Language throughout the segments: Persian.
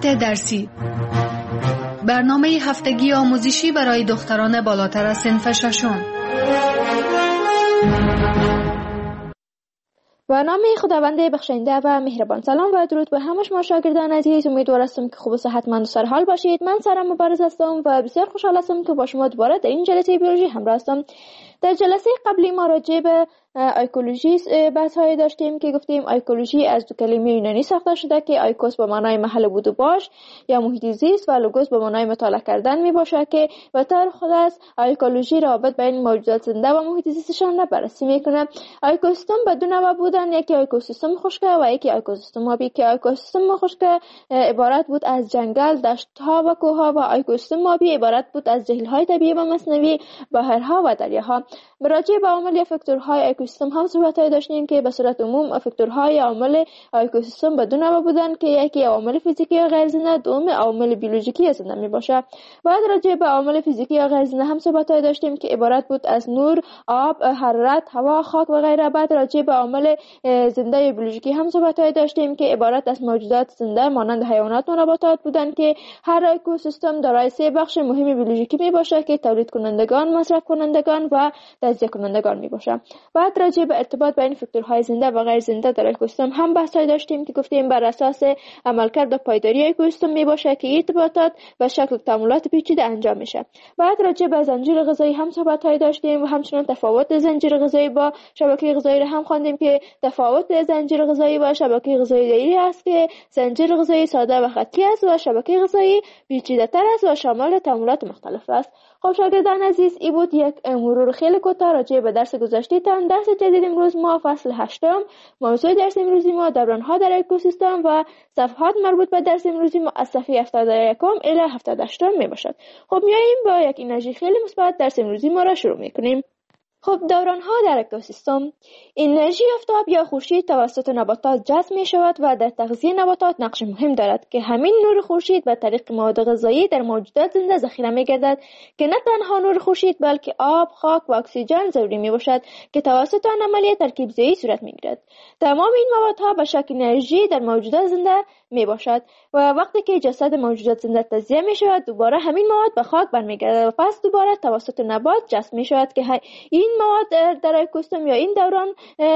مقالات درسی، برنامه هفتگی آموزشی برای دختران بالاتر از صنف ششم. و نام خداوند بخشنده و مهربان. سلام و درود به همه شما شاگردان عزیز. امیدوار هستم که خوب و صحتمند و سرحال باشید. من سارا مبارز هستم و بسیار خوشحال هستم که با شما دوباره در این جلسه بیولوژی همراه هستم. در جلسه قبلی ما راجع به ایکولوژی بحث های داشتیم که گفتیم ایکولوژی از دو کلمه یونانی ساخته شده که ایکوس به معنای محل بود و باش یا محیط زیست و لوگوس به معنای مطالعه کردن می باشه که به طور خاص ایکولوژی رابط بین موجودات زنده و محیط زیستشان را بررسی میکنه. اکوسیستم به دو نوع بودن، یکی اکوسیستم خشک و یکی اکوسیستم آبی که اکوسیستم خشک عبارت بود از جنگل، دشت‌ها و کوه‌ها و اکوسیستم آبی عبارت بود از جهیل‌های طبیعی و مصنوعی، بحرها و دریاها. راجع به عوامل یا فاکتورهای اکوسیستم هم صحبت‌های داشتیم که به صورت عموم فاکتورهای عوامل اکوسیستم به دو نوع بودن که یکی عوامل فیزیکی یا غیر زنده، دوم عوامل بیولوژیکی زنده میباشه. بعد راجع به عوامل فیزیکی یا غیر زنده هم صحبت‌های داشتیم که عبارت بود از نور، آب، حرارت، هوا، خاک و غیره. بعد راجع به عوامل زنده یا بیولوژیکی هم صحبت‌های داشتیم که عبارت از موجودات زنده مانند حیوانات و نباتات بودن که هر اکوسیستم دارای سه بخش مهم بیولوژیکی میباشه که تولید کنندگان، مصرف کنندگان و تجزیه کنندگان میباشه. بعد راجع به ارتباط بین فاکتورهای زنده و غیر زنده در اکوسیستم هم بحث‌های داشتیم که گفتیم بر اساس عملکرد و پایداری اکوسیستم میباشه که ارتباطات و شکل تعاملات پیچیده انجام میشه. بعد راجع به زنجیره غذایی هم صحبت‌های داشتیم و همچنین تفاوت زنجیره غذایی با شبکه غذایی را هم خواندیم که تفاوت زنجیره غذایی با شبکه غذایی دایری است که زنجیره غذایی ساده و خطی است و شبکه غذایی پیچیده‌تر است و شامل تعاملات مختلف است. خب شاگردان عزیز، این بود یک مرور خیلی کوتاه راجع به درس گذشته‌تان. درس جدید امروز ما فصل 8، موضوع درس امروزی ما دوران‌ها در اکوسیستم و صفحات مربوط به درس امروزی ما از صفحه 71 الی 78 میباشد. خب میایم با یک انرژی خیلی مثبت درس امروزی ما را شروع میکنیم. خب دوران‌ها در اکوسیستم. انرژی آفتاب یا خورشید توسط نباتات جذب می‌شود و در تغذیه نباتات نقش مهم دارد که همین نور خورشید به طریق مواد غذایی در موجودات زنده ذخیره می‌گردد که نه تنها نور خورشید بلکه آب، خاک و اکسیژن ضروری میباشد که توسط آن عملیه ترکیب‌زایی صورت می‌گیرد. تمام این موادها به شکل انرژی در موجودات زنده میباشد و وقتی که جسد موجودات زنده تجزیه می‌شود دوباره همین مواد به خاک برمیگردد و پس دوباره توسط نبات جذب می‌شود که این مواد در اکوسیستم یا این دوران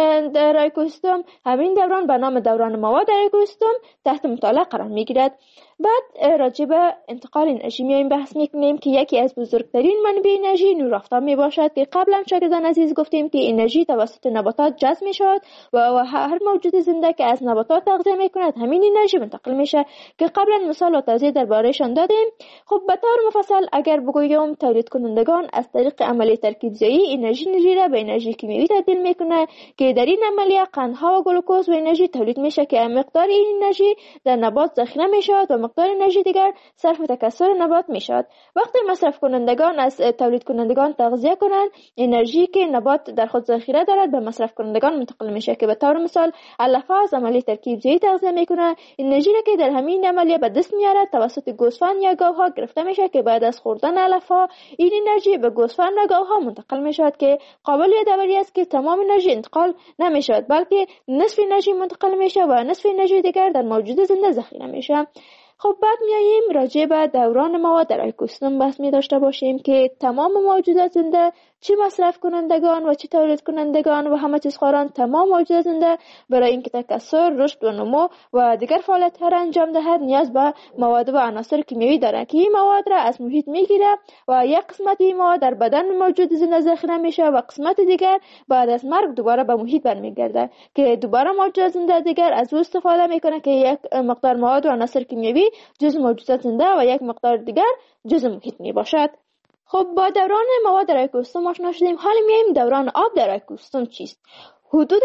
در اکوسیستم، همین دوران به نام دوران مواد در اکوسیستم تحت مطالعه قرار میگیرد. بعد راجع به انتقال انرژی میایم بحث میکنیم که یکی از بزرگترین منابع انرژی نور آفتاب میباشد که قبلا شاگردان عزیز گفتیم که انرژی توسط نباتات جذب میشود و هر موجود زنده که از نباتات تغذیه میکند همین انرژی منتقل میشه که قبلا مثال و توضیح دربارهشان دادیم. خب به طور مفصل اگر بگویم تولید کنندگان از طریق عملیه ترکیب‌زایی انرژی را به انرژی کیمیایی تبدیل میکنه که در این عملیه قندها و گلوکوز و انرژی تولید میشه که مقدار این انرژی در نبات ذخیره میشود و مقدار انرژی دیگر صرف تکثر نبات میشود. وقتی مصرف کنندگان از تولید کنندگان تغذیه کنند انرژی که نبات در خود ذخیره دارد به مصرف کنندگان منتقل میشه که به طور مثال علف از عملیه ترکیب‌زایی تغذیه میکنه. انرژی را که در همین عملیه به دست میارد توسط گوسفند یا گاوها گرفته میشه که بعد از خوردن علف ها این انرژی به گوسفند و گاوها منتقل میشود که قابل یادآوری است که تمام انرژی انتقال نمیشود بلکه نصف انرژی منتقل میشه و نصف انرژی دیگر در موجود زنده ذخیره میشه. خب بعد میاییم راجع به دوران مواد در اکوسیستم بحث می داشته باشیم که تمام موجودات زنده چه مصرف کنندگان و چه تولید کنندگان و همه چیز خواران تمام موجودات زنده برای اینکه تکثر، رشد و نمو و دیگر فعالیت‌ها را انجام دهد نیاز به مواد و عناصر کیمیایی دارند که این مواد را از محیط میگیره و یک قسمت این مواد در بدن موجود زنده ذخیره میشه و قسمت دیگر بعد از مرگ دوباره به محیط برمیگرده که دوباره موجودات زنده دیگر از او استفاده میکنه که یک مقدار مواد و عناصر کیمیایی جزء موجودات زنده و یک مقدار دیگر جزء محیط میباشد. خب با دوران مواد در اکوسیستم آشنا شدیم. حالا میایم دوران آب در اکوسیستم چیست؟ حدود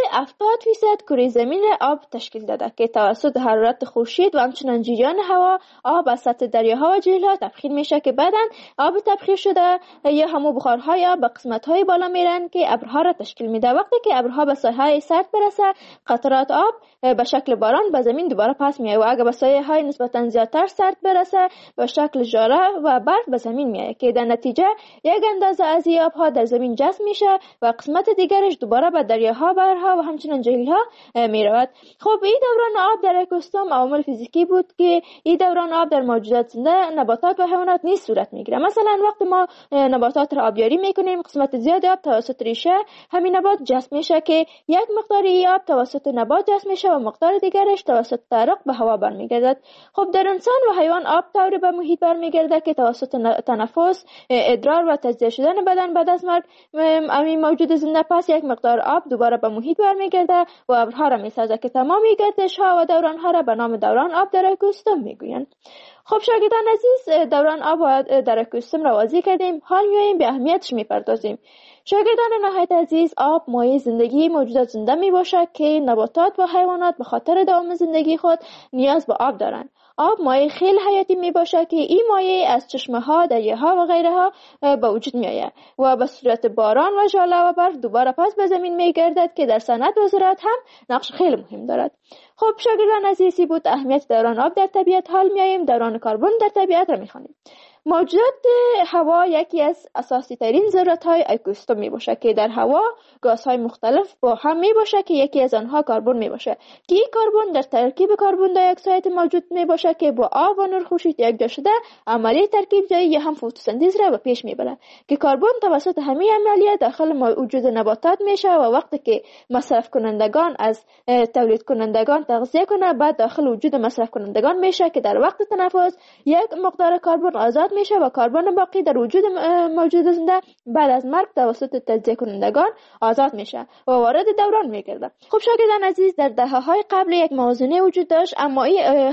70% کره زمین آب تشکیل داده که توسط حرارت خورشید و همچنین جریان هوا آب از سطح دریاها و جهیل‌ها تبخیر میشه که بعداً آب تبخیر شده یا همو بخارهای آب به قسمت‌های بالا میرن که ابرها را تشکیل میده. وقتی که ابرها به ساحه‌های سرد برسه قطرات آب به شکل باران به زمین دوباره پس میاد و اگه به ساحه‌های نسبتاً زیادتر سرد برسه به شکل ژاره و برف به زمین میاد که در نتیجه یک اندازه از آبها در زمین جذب میشه و قسمت دیگرش دوباره به دریاها جواهرها و همچنین جهیل‌ها می رود. خب این دوران آب در اکوسیستم عوامل فیزیکی بود که این دوران آب در موجودات زنده، نباتات و حیوانات نیز صورت میگیره. مثلا وقتی ما نباتات را آبیاری میکنیم، قسمت زیاد آب توسط ریشه همین نبات جذب میشه که یک مقدار آب توسط نبات جذب میشه و مقدار دیگرش توسط تعرق به هوا برمیگردد. خب در انسان و حیوان آب طوری به محیط برمیگرده که توسط تنفس، ادرار و تجزیه شدن بدن بعد از مرگ همین موجود زنده پس یک مقدار آب دوباره به محیط برمیگرده و ابرها را میسازه که تمام گردش ها و دوران ها را به نام دوران آب در اکوسیستم میگویند. خب شاگردان عزیز، دوران آب در اکوسیستم را واضح کردیم، حال میایم به اهمیتش میپردازیم. شاگردان نهایت عزیز، آب مایه زندگی موجودات زنده می باشد که نباتات و حیوانات به خاطر دوام زندگی خود نیاز به آب دارند. آب مایه خیلی حیاتی می باشد که این مایه از چشمه ها، دریاها و غیره ها به وجود می آید و به صورت باران و ژاله و برف دوباره پس به زمین می گردد که در صنعت و زراعت هم نقش خیلی مهم دارد. خب شاگردان عزیزی بود اهمیت دوران آب در طبیعت. حال می آییم دوران کربن در طبیعت را می خوانیم. موجودات هوا یکی از اساسی ترین ذرات های اکوسیستم می باشه که در هوا گازهای مختلف با هم می باشه که یکی از آنها کربن می باشه که این کربن در ترکیب کربن دی اکساید موجود می باشه که با آب و نور خورشید یکجا شده عملیه ترکیب زایی یا هم فتوسنتز را به پیش می بره که کربن توسط همین عملیه داخل وجود نباتات میشه و وقتی که مصرف کنندگان از تولید کنندگان تغذیه کنه بعد داخل وجود مصرف کنندگان میشه که در وقت تنفس یک مقدار کربن آزاد میشه و کربن باقی در وجود موجود زنده بعد از مرگ توسط تجزیه کنندگان آزاد میشه و وارد دوران میگرده. خب شاگردان عزیز، در دهه‌های قبل یک موازنه وجود داشت، اما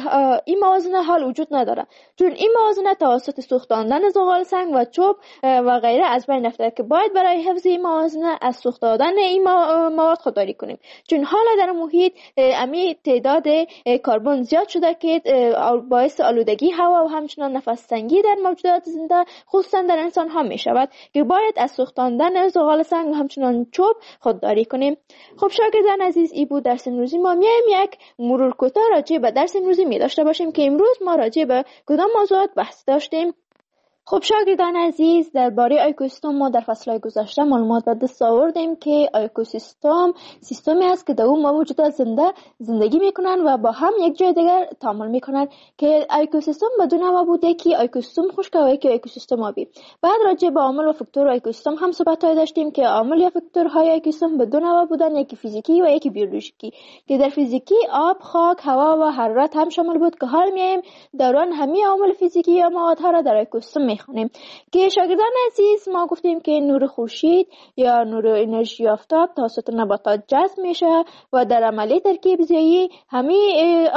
این موازنه حال وجود نداره، چون این موازنه توسط سوختاندن زغال سنگ و چوب و غیره از بین رفته که باید برای حفظ این موازنه از سوختاندن این مواد خودداری کنیم، چون حالا در محیط امی تعداد کربن زیاد شده که باعث آلودگی هوا و همچنین نفس تنگی در موجودات زنده خصوصا در انسان ها می شود که باید از سوختاندن زغال سنگ و همچنین چوب خودداری کنیم. خب شاگردان عزیز، ای بود درس امروزی ما. میایم یک مرور کوتاه راجع به درس امروزی می داشته باشیم که امروز ما راجع به کدام موضوعات بحث داشتیم. خب شاگردان عزیز، درباره اکوسیستم ما در فصل‌های گذشته معلومات به دست آوردیم که اکوسیستم سیستمی است که در اون موجودات زندگی میکنن و با هم یک جای دیگر تعامل میکنن که اکوسیستم بدون نوع بوده که اکوسیستم خشک و یکی اکوسیستم آبی. بعد راجع به عامل و فاکتور اکوسیستم هم صحبت‌های داشتیم که عامل یا فاکتورهای اکوسیستم بدون نوع بودن، یکی فیزیکی و یکی بیولوژیکی، که در فیزیکی آب، خاک، هوا و حرارت هم شامل بود که حال میایم دوران همه عوامل فیزیکی یا موادها را در اکوسیستم خونیم. که شاگردان عزیز، ما گفتیم که نور خورشید یا نور انرژی آفتاب توسط نباتات جذب میشه و در عملیه ترکیب زایی همه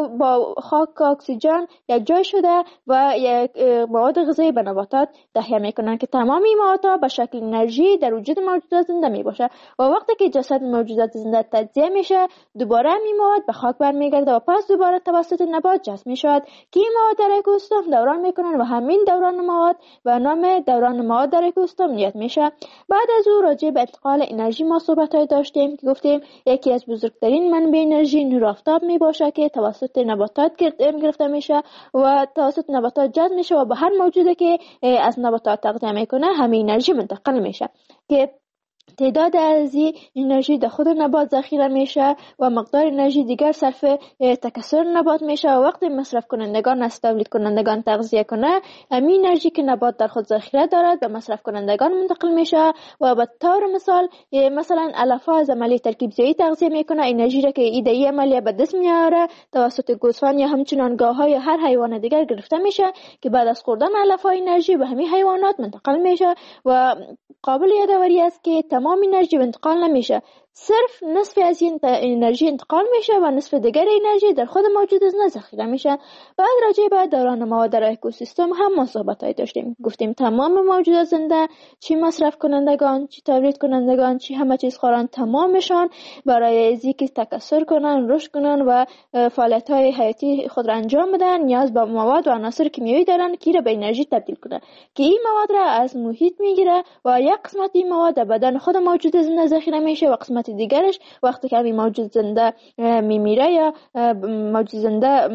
خاک اکسیژن یک جای شده و یک مواد غذایی به نباتات تهیه میکنن که تمام این موادها به شکل انرژی در وجود موجودات زنده میباشه و وقتی که جسد موجودات زنده تجزیه میشه دوباره این مواد به خاک برمیگرده و پس دوباره توسط نبات جذب میشود که این مواد در اکوسیستم دوران میکنن و همین دوران مواد و نام دوران مواد در اکوسیستم نیاد میشه. بعد از او راجع به انتقال انرژی ما صحبت‌های داشتیم که گفتیم یکی از بزرگترین منبع انرژی نور آفتاب میباشه که توسط نباتات گرفته میشه و توسط نباتات جذب میشه و به هر موجودی که از نباتات تغذیه میکنه همین انرژی منتقل میشه که تعداد از این انرژی در خود نبات ذخیره میشه و مقدار انرژی دیگر صرف تکثر نبات میشه و وقتی مصرف کنندگان از تولید کنندگان تغذیه کنه همین انرژی که نبات در خود ذخیره دارد به مصرف کنندگان منتقل میشه و به طور مثلا علفا از عملیه ترکیب زایی تغذیه میکنه، انرژی را که ایده‌ای عملیه به دست میاره توسط گوسفند یا همچنین گاوها یا هر حیوان دیگر گرفته میشه که بعد از خوردن علفا انرژی به همین حیوانات منتقل میشه و قابل یادآوری است که تمام انرژی انتقال نمیشه، صرف نصف از این انرژی انتقال میشه و نصف دیگر انرژی در خود موجود زنده ذخیره میشه. بعد راجع به دوران مواد در اکوسیستم هم ما صحبت‌های داشتیم، گفتیم تمام موجودات زنده چی مصرف کنندگان، چی تولید کنندگان، چی همه چیز خورن، تمامشان برای اینکه تکثر کنن، رشد کنن و فعالیت‌های حیاتی خود را انجام بدن نیاز به مواد و عناصر کیمیایی دارن که را به انرژی تبدیل کنن که این مواد را از محیط میگیره و یک قسمت این مواد در بدن خود موجود زنده ذخیره میشه و قسمت قسمت دیگرش وقتی که موجود زنده میمیره یا موجود زنده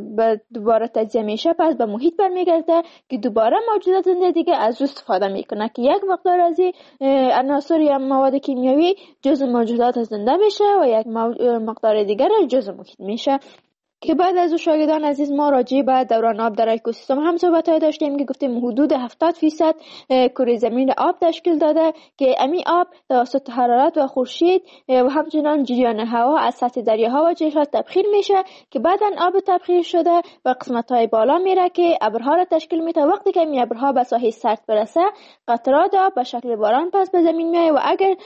دوباره تجزیه میشه پس به محیط برمیگرده که دوباره موجودات زنده دیگه از او استفاده میکنه که یک مقدار از این عناصر یا مواد کیمیایی جزء موجودات زنده میشه و یک مقدار دیگر جزء محیط میشه. که بعد از شاگردان عزیز ما راجع به دوران آب در اکوسیستم هم صحبت داشتیم که گفتیم حدود 70% کره زمین آب تشکیل داده که امی آب توسط حرارت و خورشید و همچنین جریان هوا از سطح دریاها و جهیزها تبخیر میشه که بعداً آب تبخیر شده به قسمت‌های بالا میره که ابرها را تشکیل میده. وقتی که این ابرها به ساحه سطح برسه قطرات آب به شکل باران پس به زمین میاد و اگر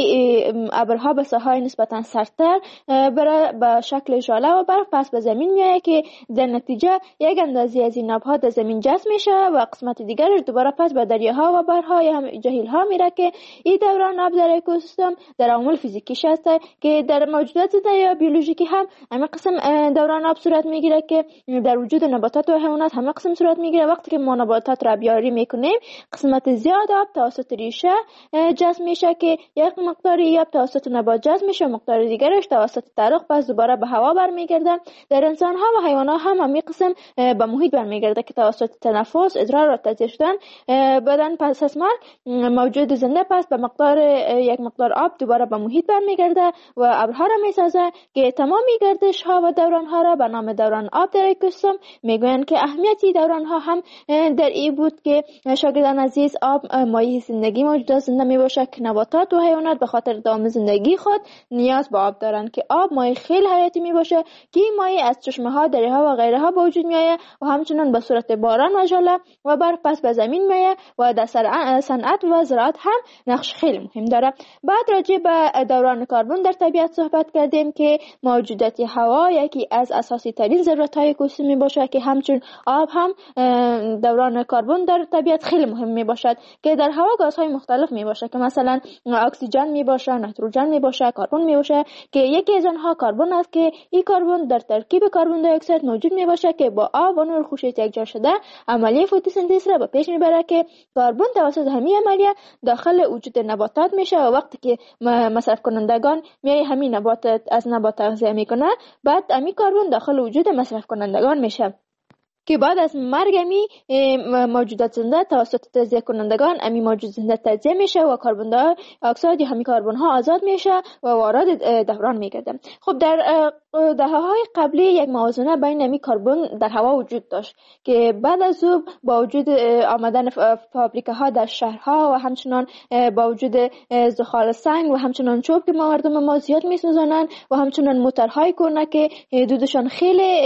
این ابرها به ساحه نسبتاً سردتر بره به شکل ژاله و برف پس به زمین میاد که در نتیجه یک اندازه از این آبها در زمین جذب میشه و قسمت دیگرش دوباره پس به دریاها و بحرها یا هم جهیل‌ها میره که این دوران آب در اکوسیستم در عوامل فیزیکیش هست که در موجودات زنده یا بیولوژیکی هم همه قسم دوران آب صورت میگیره که در وجود نباتات و حیوانات همه قسم صورت میگیره. وقتی که ما نباتات را بیاری میکنیم قسمت زیاد آب توسط ریشه جذب میشه که یک مقداری آب توسط نبات جذب میشه و مقدار دیگرش توسط ترق پس دوباره به هوا برمیگرده. در انسان ها و حیوانات هم همین قسم به محیط برمیگرده که توسط تنفس، ادرار و تجزیه شدن بدن پس از مرگ موجود زنده پس به مقدار یک مقدار آب دوباره به محیط برمیگرده و ابرها را میسازه که تمامی گردش ها و دوران ها را به نام دوران آب در اکوسیستم میگویند که اهمیتی دوران ها هم در این بود که شاگردان عزیز آب مایه زندگی موجودات زنده میباشه که نباتات و حیوانات به خاطر دوام زندگی خود نیاز به آب دارند که آب مایه خیلی حیاتی میباشه که این مایه از چشمه ها، دره ها و غیره ها به وجود میآید و همچنین به صورت باران و ژاله و برف پس به زمین میآید و در صنعت و زراعت هم نقش خیلی مهم داره. بعد راجع به دوران کربن در طبیعت صحبت کردیم که موجودات هوا یکی از اساسی ترین ضرورت های اکوسیستم می باشد که همچون آب هم دوران کربن در طبیعت خیلی مهم می باشد که در هوا گازهای مختلف می باشد که مثلا اکسیژن می باشه، نیتروژن می باشه، کربن می باشه که یکی از آنها کربن است که این کربن در ترکیب کربن دی اکسید موجود می باشه که با آب و نور خورشید یکجا شده عملیه فتوسنتز را به پیش میبره که کربن توسط همین عملیه داخل وجود نباتات میشه و وقتی که مصرف کنندگان میای همین نباتات از نبات تغذیه میکنه بعد همین کربن داخل وجود مصرف کنندگان میشه که بعد از مرگ امی موجودات زنده توسط تجزیه کنندگان امی موجود زنده تجزیه میشه و کربن دی اکسید یا همین کربن ها آزاد میشه و وارد دوران میگرده. خب در دهه‌های قبلی یک موازنه بین امی کربن در هوا وجود داشت که بعد از او با وجود آمدن فابریکه‌ها در شهرها و همچنان با وجود زغال سنگ و همچنان چوب که مردم ما زیاد میسوزانند و همچنان موتورهای کهنه که دودشان خیلی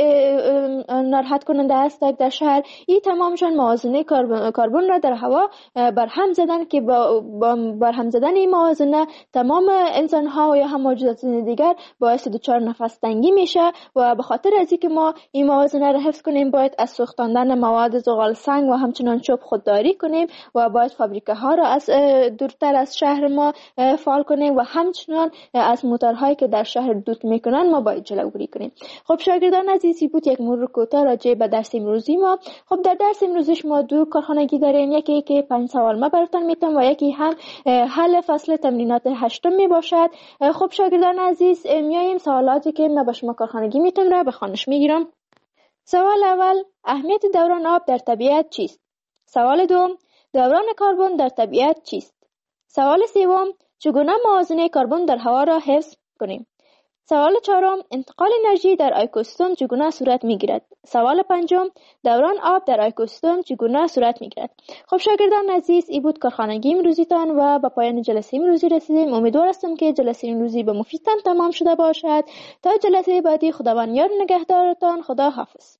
ناراحت کننده است در شهر، این تمامشان موازنه کربن را در هوا برهم زدن که با برهم زدن این موازنه تمام انسان ها یا هم موجودات دیگر باعث دچار نفس تنگی میشه و به خاطر از اینکه ما این موازنه را حفظ کنیم باید از سوختاندن مواد زغال سنگ و همچنان چوب خودداری کنیم و باید فابریکه ها را از دورتر از شهر ما فعال کنیم و همچنان از موتورهایی که در شهر دود میکنن ما باید جلوگیری کنیم. خب شاگردان عزیزی بود یک مرور کوتاه راجع به درس امروزی ما. خب در درس امروزش ما دو کارخانگی داریم، یکی که 5 سوال ما براتون میتونم و یکی هم حل فصل تمرینات 8 می باشد. خب شاگردان عزیز میایم سوالاتی که ما به شما کارخانگی میتونم را به خوانش میگیرم. سوال اول، اهمیت دوران آب در طبیعت چیست؟ سوال دوم، دوران کربن در طبیعت چیست؟ سوال سوم، چگونه موازنه کربن در هوا را حفظ کنیم؟ سوال چهارم، انتقال انرژی در اکوسیستم چگونه صورت میگیرد؟ سوال پنجم، دوران آب در اکوسیستم چگونه صورت میگیرد؟ خب شاگردان عزیز، این بود کارخانگی امروزیتان و به پایان جلسه امروزی رسیدیم. امیدوار هستم که جلسه امروزی به مفیدتان تمام شده باشد. تا جلسه بعدی خداوند یار نگهدارتان. خدا حافظ.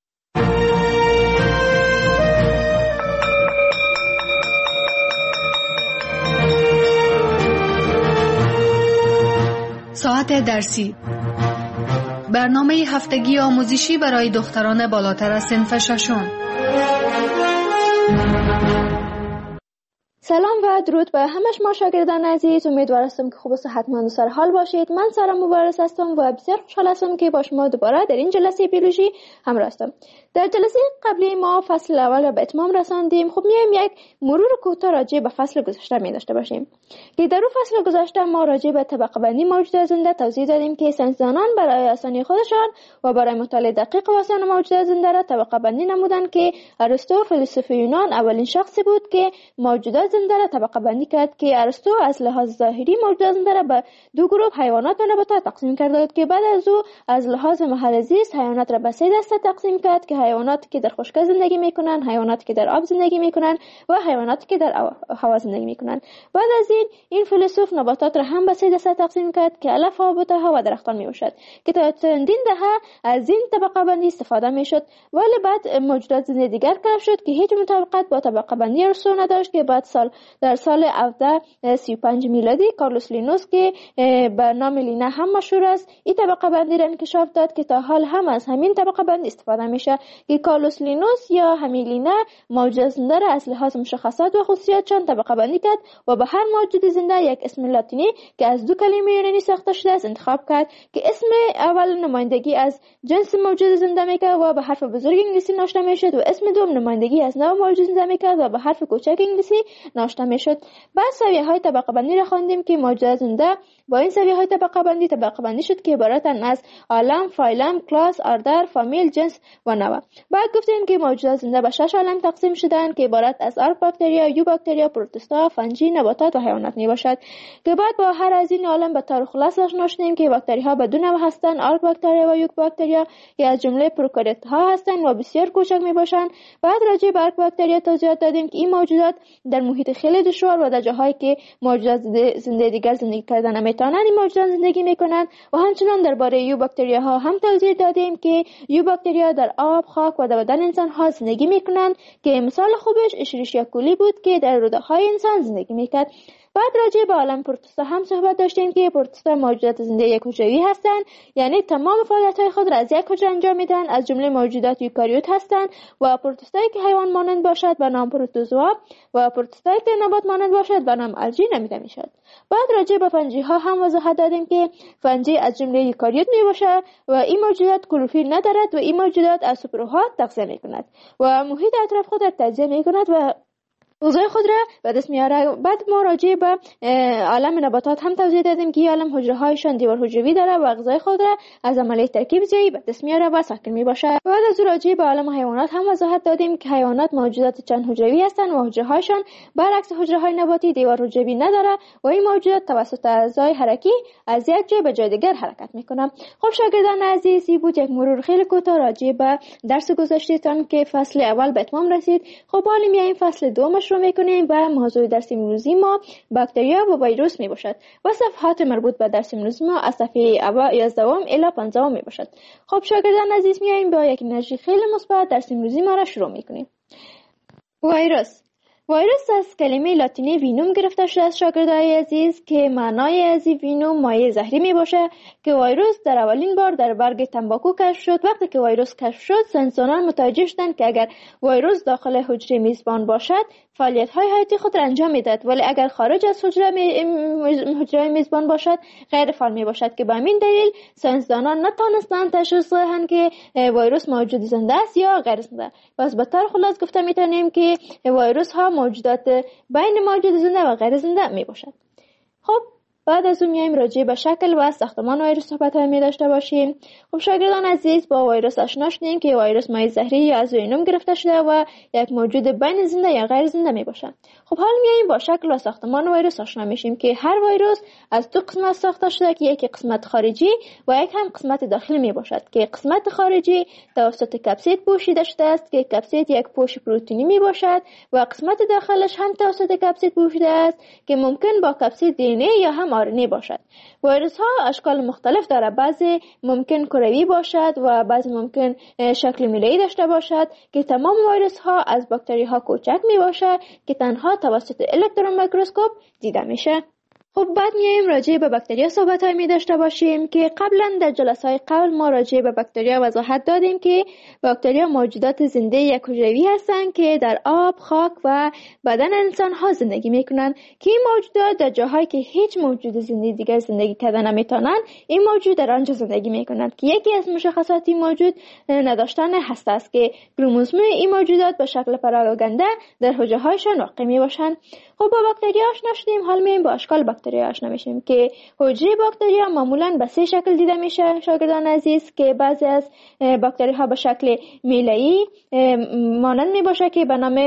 ساعت درسی، برنامه هفتگی آموزشی برای دختران بالاتر از صنف ششم. سلام و درود به همه شما شاگردان عزیز. امیدوار هستم که خوب و صحتمند و سر حال باشید. من سارا مبارز هستم و بسیار خوشحال هستم که با شما دوباره در این جلسه بیولوژی همراه هستم. در جلسه قبلی ما فصل اول را به اتمام رساندیم. خب میایم یک مرور کوتاه راجع به فصل گذشته می داشته باشیم که در اون فصل گذشته ما راجع به طبقه بندی موجودات زنده توضیح دادیم که ساینسدانان برای آسانی خودشان و برای مطالعه دقیق واسه موجودات زنده را طبقه بندی نمودند که ارسطو فیلسوف یونان اولین شخصی بود که موجودات زنده را طبقه بندی کرد که ارسطو از لحاظ ظاهری موجودات زنده را به دو گروه حیوانات و نباتات تقسیم کرده بود که بعد از او از لحاظ محل زیست حیوانات را به سه دسته تقسیم کرد که حیواناتی که در خشکی زندگی میکنند، حیواناتی که در آب زندگی میکنند و حیواناتی که در هوا زندگی میکنند. بعد از این فیلسوف نباتات را هم به سه دسته تقسیم کرد که علف ها، بوته و درختان میباشد که تا چندین دهه از این طبقه بندی استفاده میشد، ولی بعد موجودات زنده دیگر کشف شد که هیچ مطابقت با طبقه بندی ارسطو نداشت که بعد در سال 1735 میلادی کارلوس لینوس که به نام لینا هم مشهور است این طبقه بندی را انکشاف داد که تا حال هم از همین طبقه بندی استفاده میشه که کارلوس لینوس یا همین لینا موجودات زنده را از لحاظ مشخصات و خصوصیاتشان طبقه بندی کرد و به هر موجود زنده یک اسم لاتینی که از دو کلمه یونانی ساخته شده است انتخاب کرد که اسم اول نمایندگی از جنس موجود زنده میکرد و به حرف بزرگ انگلیسی نوشته میشد و اسم دوم نمایندگی از نوع موجود زنده میکرد و به حرف کوچک انگلیسی نوشته میشد. بعد سویه‌های طبقه بندی را خواندیم که موجودات زنده با این سویه‌های طبقه بندی شد که عبارتند از عالم، فایلم، کلاس، اردر، فامیل، جنس و نوع. بعد گفتیم که موجودات زنده به 6 عالم تقسیم شدند که عبارت از آرک باکتریا، یو باکتریا، پروتوستا، فنجی، نباتات و حیوانات میباشد که بعد با هر از این عالم به طور خلاصه آشنا شدیم که باکتری‌ها به دو نوع هستند، آرک باکتریا و یو باکتریا که از جمله پروکاریوت‌ها هستند و بسیار کوچک میباشند. بعد راجع به آرک باکتریا توضیحات دادیم که این موجودات در محیط خیلی دشوار و در جاهایی که موجودات زنده دیگر زندگی کردن نمیتونند این موجودات زندگی میکنند و همچنان درباره یو باکتریا ها هم توضیح دادیم که یو باکتریا در آب، خاک و در بدن انسان ها زندگی میکنند که مثال خوبش اشریشیا کولی بود که در روده های انسان زندگی میکرد. بعد راجع به عالم پروتوستا هم صحبت داشتیم که پروتوستا موجودات زنده یک حجروی هستند، یعنی تمام فعالیت‌های خود را از یک حجره انجام میدن، از جمله موجودات یوکاریوت هستند و پروتوستایی که حیوان مانند باشد به نام پروتوزوا و پروتوستایی که نبات مانند باشد به نام الژی نامیده میشد. بعد راجع به فنجی ها هم وضاحت دادیم که فنجی از جمله یوکاریوت میباشد و این موجودات کلروفیل ندارد و این موجودات از سوپرها تغذیه میکند و محیط اطراف خود را تجزیه میکند و غذای خود را به دست میاره. بعد ما راجع به عالم نباتات هم توضیح دادیم که عالم حجره هایشان دیوار حجروی داره و غذای خود را از عملیه ترکیب زیایی به دست میاره و ساکن میباشه. بعد از راجع به عالم حیوانات هم وضاحت دادیم که حیوانات موجودات چند حجروی هستند و حجره هایشان برعکس حجره های نباتی دیوار حجروی نداره و این موجودات توسط اعضای حرکی از یک جای به جای دیگر حرکت میکنه. خب شاگردان عزیزی بود یک مرور خیلی کوتاه راجع به درس گذشتهتان که فصل اول به اتمام رسید. خب حالا میایم فصل دوم رو میکنیم و موضوع درس امروزی ما باکتریا و ویروس میباشد و صفحات مربوط به درس امروزی ما از صفحه 11 الی 15 میباشد. خب شاگردان عزیز میایم با یک انرژی خیلی مثبت درس امروزی ما را شروع میکنیم. ویروس از کلمه لاتینی وینوم گرفته شده است شاگردای عزیز که معنای از وینوم مایع زهری می باشه که ویروس در اولین بار در برگ تنباکو کشف شد. وقتی که ویروس کشف شد ساینسدانان متوجه شدند که اگر ویروس داخل حجره میزبان باشد فعالیت‌های حیاتی خود را انجام میدهد ولی اگر خارج از حجره میزبان باشد غیر فعال می باشد که به همین دلیل ساینسدانان نتوانستند تشخیص دهند که ویروس موجود زنده است یا غیر زنده. پس به طور خلاص گفته میتونیم که ویروس ها موجودات بین موجود زنده و غیر زنده می باشد. خب بعد از اون میایم راجع به شکل و ساختمان ویروس صحبت می داشته باشیم. خب شاگردان عزیز با ویروس آشنا شدیم که ویروس مایع زهری یا از وینوم گرفته شده و یک موجود بین زنده یا غیر زنده می باشد. خب حالا میایم با شکل و ساختمان ویروس آشنا میشیم که هر ویروس از دو قسمت ساخته شده که یکی قسمت خارجی و یک هم قسمت داخلی می باشد که قسمت خارجی توسط کپسید پوشیده شده است که کپسید یک پوش پروتئینی می باشد و قسمت داخلش هم توسط کپسید پوشیده است که ممکن با کپسید دی ان ای یا هم آر ان ای باشد. ویروس ها اشکال مختلف داره، بعضی ممکن کروی باشد و بعضی ممکن شکل میله‌ای داشته باشد که تمام ویروس ها از باکتری ها کوچک می باشد که تنها توسط الکترون میکروسکوپ دیده میشه. خب بعد میایم راجع به باکتریا صحبت‌های می داشته باشیم که قبلا در جلسه‌های قبل ما راجع به باکتریا وضاحت دادیم که باکتریا موجودات زنده یک حجروی هستند که در آب، خاک و بدن انسان ها زندگی میکنند که این موجودات در جاهایی که هیچ موجود زنده دیگر زندگی کردن نمیتونند این موجود در آنجا زندگی میکنند که یکی از مشخصات این موجود نداشتن هسته است که کروموزوم این موجودات به شکل پراگنده در حجره‌هایشان واقع میباشند. خب با باکتریا آشنا شدیم، حال میایم با اشکال باکتریا آشنا میشیم که حجره باکتریا معمولا به 3 شکل دیده میشه شاگردان عزیز، که بعضی از باکتری ها به شکل میله‌ای مانند میباشه که به نام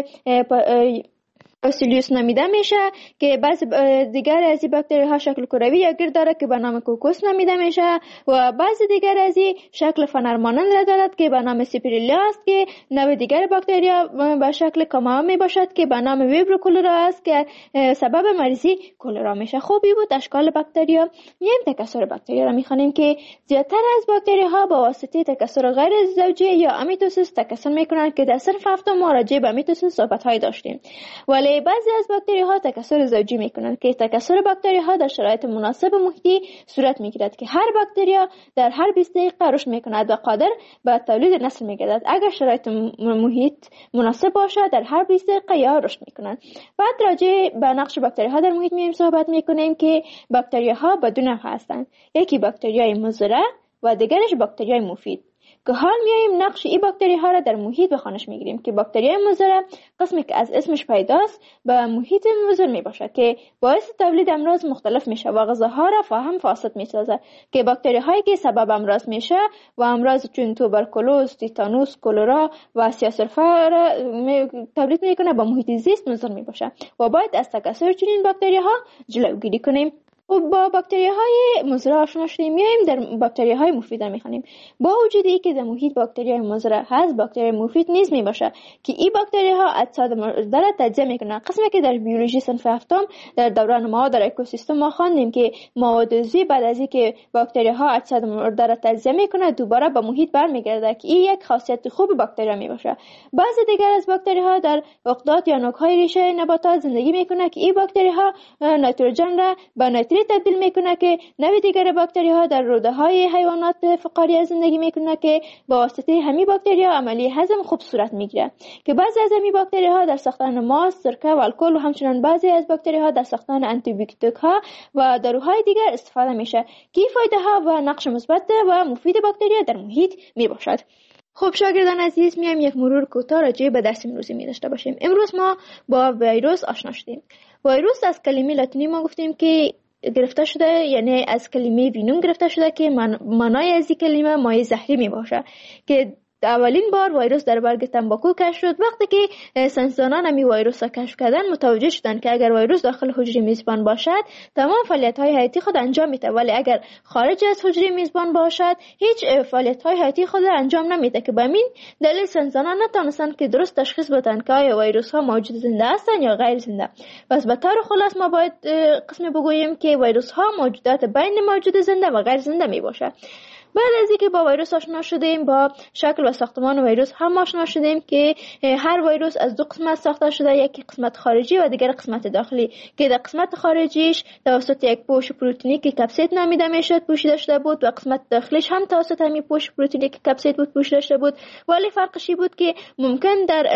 باسیلیوس نامیده میشه، که بعضی دیگر از این باکتری ها شکل کروی یا گرد داره که به نام کوکوس نامیده میشه و بعضی دیگر از این شکل فنر مانند دارد که به نام سیپریلا است، که نوع دیگر باکتریا به شکل کاما می باشد که به نام ویبرو کولرا است که سبب مریضی کولرا میشه. خوبی بود اشکال باکتریا. میایم تکثر باکتریا را میخوانیم که زیادتر از باکتری ها با واسطه تکثر غیر زوجی یا امیتوسیس تکثر میکنند که در صنف هفتم ما راجع به امیتوسیس صحبت های داشتیم، ولی بعضی از باکتری ها تکثر زوجی میکنند که تکثر باکتری ها در شرایط مناسب محیطی صورت میگیرد که هر باکتریا در هر 20 دقیقه رشد میکند و قادر به تولید نسل میگردد. اگر شرایط محیط مناسب باشد در هر 20 دقیقه یا رشد میکنند. بعد راجع به نقش باکتری ها در محیط میایم صحبت میکنیم که باکتری ها به 2 نوع هستند، یکی باکتریای مضر و دیگرش باکتریای مفید، که حال میایم نقش این باکتری ها را در محیط به خوانش میگیریم که باکتریای مضر قسمی که از اسمش پیداست به محیط مضر میباشد که باعث تولید امراض مختلف میشه و غذاها را فهم فاسد میسازد، که باکتری هایی که سبب امراض میشه و امراض چون توبرکولوز، تیتانوس، کولرا و سیاه‌سرفه را تولید میکنه به محیط زیست مضر میباشه و باید از تکثر چنین باکتری ها جلوگیری کنیم. و با باکتریاهای مضر آشنا شدیم، میایم در باکتریاهای مفید میخوانیم. با وجود اینکه در محیط باکتریای مضر هست، باکتری مفید نیز میباشه که این باکتریاها اجساد مرده را تجزیه میکنن. قسمی که در بیولوژی صنف هفتم در دوران ما در اکوسیستم ما خواندیم که مواد عضوی بعد از اینکه باکتریاها اجساد مرده را تجزیه میکنه دوباره به محیط برمیگرده که این یک خاصیت خوب باکتریا میباشه. بعضی دیگر از باکتریاها در عقدات یا نوک‌های ریشه نباتات زندگی میکنه که این باکتریاها نیتروژن را به تبدیل میکنه که نوع دیگر باکتری ها در روده های حیوانات فقاریه زندگی میکنه که با واسطه همین باکتری ها عملی هضم خوب صورت میگیره، که بعضی از همین باکتری ها در ساختن ماست، سرکه و الکل و همچنین بعضی از باکتری ها در ساختن آنتی بیوتیک ها و داروهای دیگر استفاده میشه که فایده ها و نقش مثبت و مفید باکتری در محیط میباشد. خب شاگردان عزیز، میایم یک مرور کوتاه راجع به درس امروزی می داشته باشیم. امروز ما با ویروس آشنا شدیم. ویروس از کلمه لاتینی ما گفتیم که گرفته شده، یعنی از کلمه وینوم گرفته شده که معنای از این کلمه مایع زهری می باشه، که اولین بار ویروس در برگ تنباکو کشف شد. وقتی که ساینسدانان این ویروس را کشف کردن متوجه شدند که اگر ویروس داخل حجره میزبان باشد تمام فعالیت‌های حیاتی خود انجام میده، ولی اگر خارج از حجره میزبان باشد هیچ فعالیت‌های حیاتی خود را انجام نمیده، که به همین دلیل ساینسدانان نتونستند که درست تشخیص بدن که آیا ویروس‌ها موجود زنده هستند یا غیر زنده. پس به طور خلاص ما باید قسمی بگوییم که ویروس‌ها موجودات بین موجود زنده و غیر زنده میباشد. بعد از اینکه با ویروس آشنا شدیم، با شکل و ساختمان ویروس هم آشنا شدیم که هر ویروس از 2 قسمت ساخته شده، یکی قسمت خارجی و دیگر قسمت داخلی، که در قسمت خارجیش توسط یک پوش پروتئینی که کپسید نامیده میشد پوشیده شده بود و قسمت داخلیش هم توسط همین پوش پروتئینی که کپسید بود پوشیده شده بود، ولی فرقش بود که ممکن در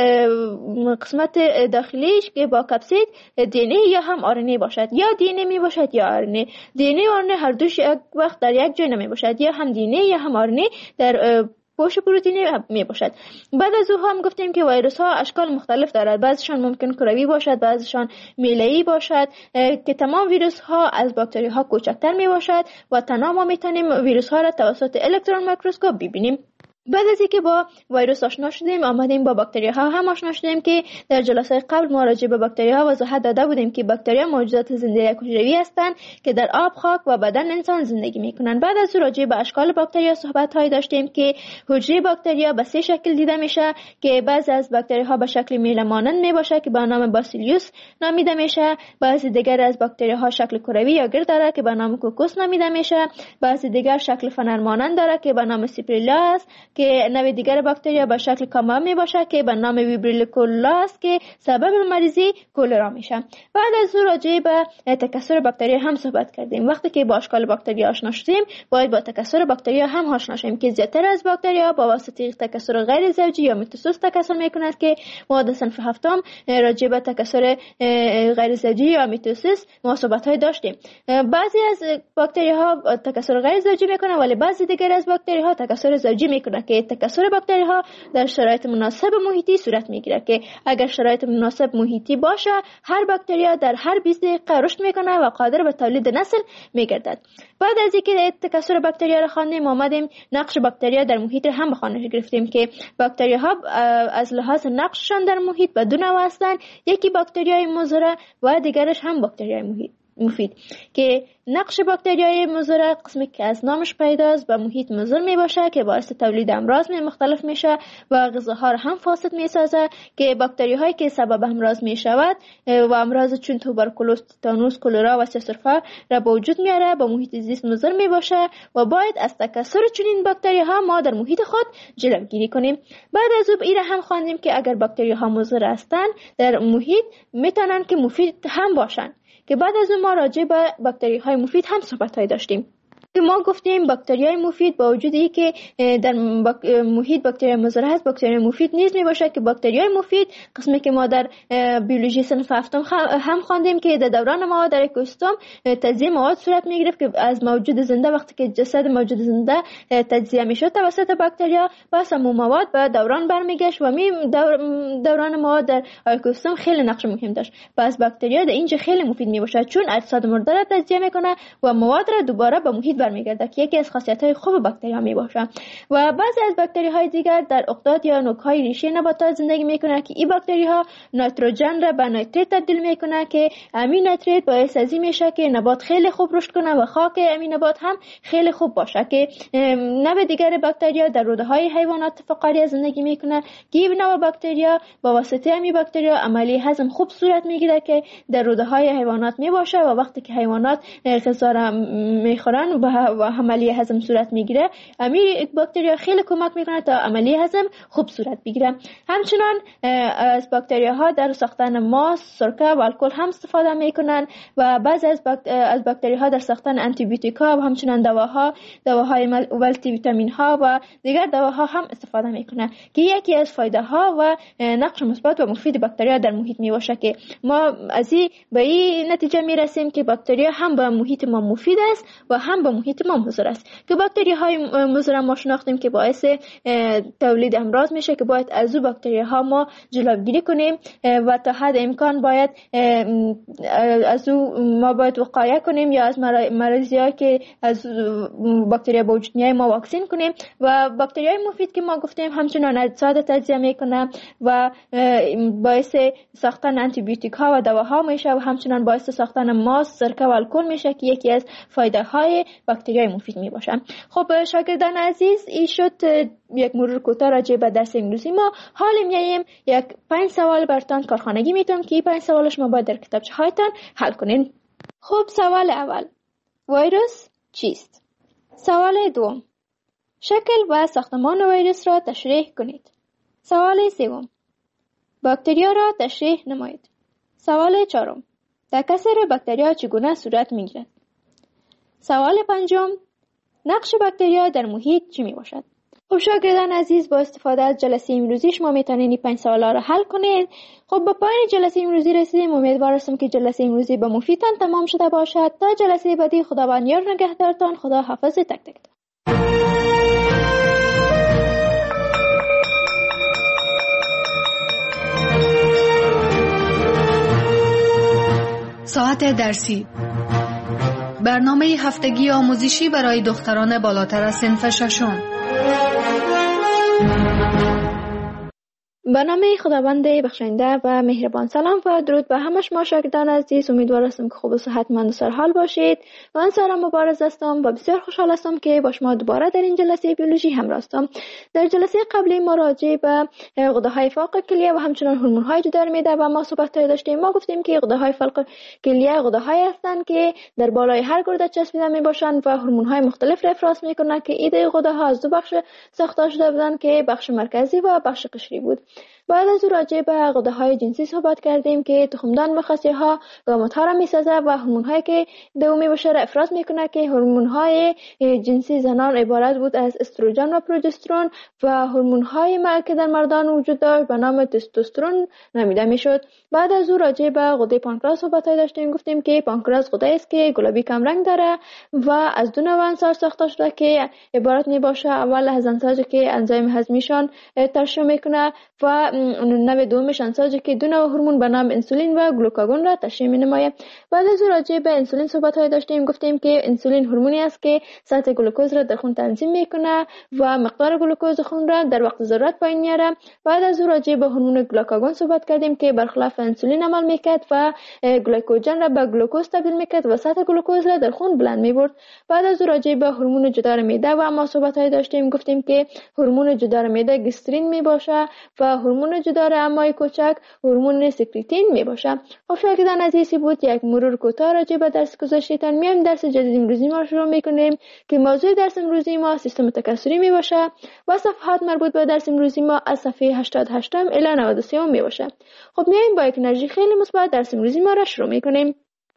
قسمت داخلیش که با کپسید دی ان ای یا هم آر ان ای باشد، یا دی ان ای می باشد یا آر ان ای. دی ان ای و آر ان ای هر دوش یک وقت در یک جای نمی باشد، یا هم دی یا هم آر ان ای در پوش پروتئینی می باشد. بعد از او هم گفتیم که ویروس ها اشکال مختلف دارد، بعضیشان ممکن کروی باشد، بعضیشان میله‌ای باشد، که تمام ویروس ها از باکتری ها کوچکتر می باشد و تنها ما میتونیم ویروس ها را توسط الکترون میکروسکوپ ببینیم. بعد از اینکه با ویروس آشنا شدیم آمدیم با باکتری ها هم آشنا شدیم که در جلسه قبل ما راجع به باکتری ها وضاحت داده بودیم که باکتری ها موجودات زنده حجروی هستند که در آب، خاک و بدن انسان زندگی میکنند. بعد از راجع به اشکال باکتری ها صحبت های داشتیم که حجره باکتری ها به 3 شکل دیده میشه، که بعضی از باکتری ها به شکل میله مانند میباشه که به نام باسیلیوس نامیده میشه، بعضی دیگر از باکتری ها شکل کروی یا گرد داره که به نام کوکوس نامیده میشه، بعضی دیگر شکل فنر مانند داره که به نام سیپریلا است که نوع دیگر باکتریا به شکل کاما می باشه که به نام ویبریل کولera است که سبب مریضی کولرا میشه. بعد از او راجع به تکثر باکتریا هم صحبت کردیم. وقتی که با اشکال باکتریا آشنا شدیم باید با تکثر باکتریا هم آشنا شیم که زیاتر از باکتریا با واسطه تکثر غیر زوجی یا میتوسیس تکثر میکنند که ما در صنف هفتم راجع به تکثر غیر زوجی یا میتوسیس صحبت های داشتیم. بعضی از باکتریاها تکثر غیر زوجی میکنه ولی بعضی دیگر از باکتریاها تکثر زوجی میکنه که تکثر باکتریاها در شرایط مناسب محیطی صورت میگیره که اگر شرایط مناسب محیطی باشه هر باکتریا در هر 20 دقیقه رشد میکنه و قادر به تولید نسل میگردد. بعد از اینکه تکثر باکتریا را خواندیم آمدیم نقش باکتریا در محیط هم بخوانش گرفتیم که باکتریاها از لحاظ نقششان در محیط به دو نوع هستند. یکی باکتریای مضر و دیگرش هم باکتریای مفید که نقش باکتریای مضر قسمی که از نامش پیداست به محیط مضر می باشه که باعث تولید امراض مختلف میشه و غذاها را هم فاسد می سازه که باکتری هایی که سبب امراض می شود و امراض چون توبرکولوز، تتانوس، کولرا و سرفه را به وجود میاره به محیط زیست مضر می باشه و باید از تکثر چنین باکتری ها ما در محیط خود جلوگیری کنیم. بعد از او این هم خواندیم که اگر باکتری ها مضر هستند در محیط میتونن که مفید هم باشن که بعد از اون ما راجع به باکتری های مفید هم صحبت های داشتیم. ما گفتیم باکتریای مفید با وجودی که در محیط باکتری مضر هست باکتری مفید نیز می باشه که باکتریای مفید قسمی که ما در بیولوژی صنف هفتم هم خواندیم که در دوران مواد در اکوسیستم تجزیه مواد صورت می گرفت که از موجود زنده وقتی که جسد موجود زنده تجزیه می شد توسط باکتریا و سموم مواد به دوران برمیگشت و دوران مواد در اکوسیستم خیلی نقش مهم داشت. پس باکتریا در اینجا خیلی مفید می باشه چون اجساد مرده را تجزیه میکنه و مواد را دوباره به محیط برمیگرده که یکی از خاصیت‌های خوب باکتریا میباشه. و بعضی از باکتری‌های دیگر در اقداد یا نوک‌های ریشه نباتات زندگی میکنه که این باکتری‌ها نیتروژن را به نیتریت تبدیل میکنه که امین نیتریت باعث از این میشه که نبات خیلی خوب رشد کنه و خاک امین نبات هم خیلی خوب باشه که نوع دیگر باکتریا در روده‌های حیوانات فقاریه زندگی میکنه که این نوع باکتریا با واسطه همین باکتریا عملیه هضم خوب صورت میگیره که در روده‌های حیوانات میباشه و وقتی که حیوانات غذا را میخورن و عملیه هضم صورت میگیره همین باکتریا خیلی کمک میکنه تا عملیه هضم خوب صورت بگیره. همچنان از باکتریاها در ساختن ماست، سرکه و الکل هم استفاده میکنن و بعضی از باکتریاها در ساختن آنتی بیوتیکا و همچنان دواهای مولتی ویتامین ها و دیگر دواها هم استفاده میکنن که یکی از فایده ها و نقش مثبت و مفید باکتریا در محیط میباشه که ما از به این نتیجه میرسیم که باکتریا هم به محیط ما مفید است و هم به محیط ما مضر است که باکتری های مضر ما شناختیم که باعث تولید امراض میشه که باید از او باکتری ها ما جلوگیری کنیم و تا حد امکان باید از او ما باید وقایه کنیم یا از مریضی که از باکتری با وجود میای ما واکسین کنیم. و باکتری های مفید که ما گفتیم همچنان اجساد تجزیه میکنه و باعث ساختن آنتی بیوتیک ها و دواها میشه و همچنان باعث ساختن ماست، سرکه و الکل میشه که یکی از فایده های باکتریای مفید می باشن. خب شاگردان عزیز این شد یک مرور کوتاه راجع به درس امروزی ما. حال میایم یک 5 سوال براتون کارخانگی میتونم که این 5 سوال شما باید در کتابچه هایتان حل کنین. خب سوال اول ویروس چیست؟ سوال دوم شکل و ساختمان ویروس را تشریح کنید. سوال سوم باکتریا را تشریح نمایید. سوال چهارم تکثر باکتریا چگونه صورت میگیرد؟ سوال پنجم نقش باکتریا در محیط چی می باشد؟ خب شاگردان عزیز با استفاده از جلسه امروزی شما میتونید این 5 سوالا را حل کنید. خب با پایان جلسه امروزی رسیدیم. امیدوار هستم که جلسه امروزی به مفیدتان تمام شده باشد. تا جلسه بعدی خداوند یار نگهدارتان. خدا حافظ تک تک. ساعت درسی برنامه هفتگی آموزشی برای دختران بالاتر از صنف ششم. به نام خداوند بخشنده و مهربان. سلام و درود به همه شما شاگردان عزیز. امیدوار هستم که خوب و صحتمند و سرحال باشید. من سارا مبارز هستم و بسیار خوشحال هستم که با شما دوباره در این جلسه بیولوژی همراه هستم. در جلسه قبلی ما راجع به غده‌های فوق کلیه و همچنین هورمون‌های جدار معده و ما صحبت داشتیم. ما گفتیم که غده‌های فوق کلیه غده‌هایی هستند که در بالای هر گرده چسبیده میباشند و هورمون‌های مختلف را افراز میکنند که ایده غده‌ها از دو بخش ساخته شده بودند که بخش مرکزی و بخش قشری بود. بعد از راجع به غده‌های جنسی صحبت کردیم که تخمدان و خصیه‌ها گامت‌ها را می‌سازه و هورمون‌هایی که دومی باشه را افراز می‌کنه که هورمون‌های جنسی زنان عبارت بود از استروژن و پروژسترون و هورمون‌های که در مردان وجود داشت به نام تستوسترون نامیده می‌شد. بعد از او راجع به غده پانکراس صحبت داشتیم. گفتیم که پانکراس غده است که گلابی کم رنگ داره و از دو نوع انساج ساخته شده که عبارت می‌باشه اول از انساجی که انزیم هضمیشان ترشح می‌کنه و نوع دومش انساجی که دو نوع هورمون به نام انسولین و گلوکاگون را تشکیل می‌نماید. بعد از راجع به انسولین صحبت داشتیم. گفتیم که انسولین هورمونی است که سطح گلوکوز را در خون تنظیم می‌کنه و مقدار گلوکوز خون را در وقت ضرورت پایین میاره. بعد از راجع به هورمون گلوکاگون صحبت کردیم که برخلاف انسولین عمل می‌کرد و گلیکوژن را به گلوکوز تبدیل می‌کرد و سطح گلوکوز را در خون بلند می‌برد. بعد از راجع به هورمون جدار معده و ما صحبت داشتیم. گفتیم که هورمون جدار معده گسترین میباشه و هورمون جدار امعای کوچک هورمون سکریتین میباشه. خب شاگردان عزیزی بود یک مرور کوتاه راجع به درس گذشته‌تان. میایم درس جدید امروزی ما رو شروع میکنیم که موضوع درس امروزی ما سیستم تکثری میباشه و صفحات مربوط به درس امروزی ما از صفحه 88 الی 93 میباشه. خب میایم با یک انرژی خیلی مثبت درس امروزی ما رو شروع میکنیم.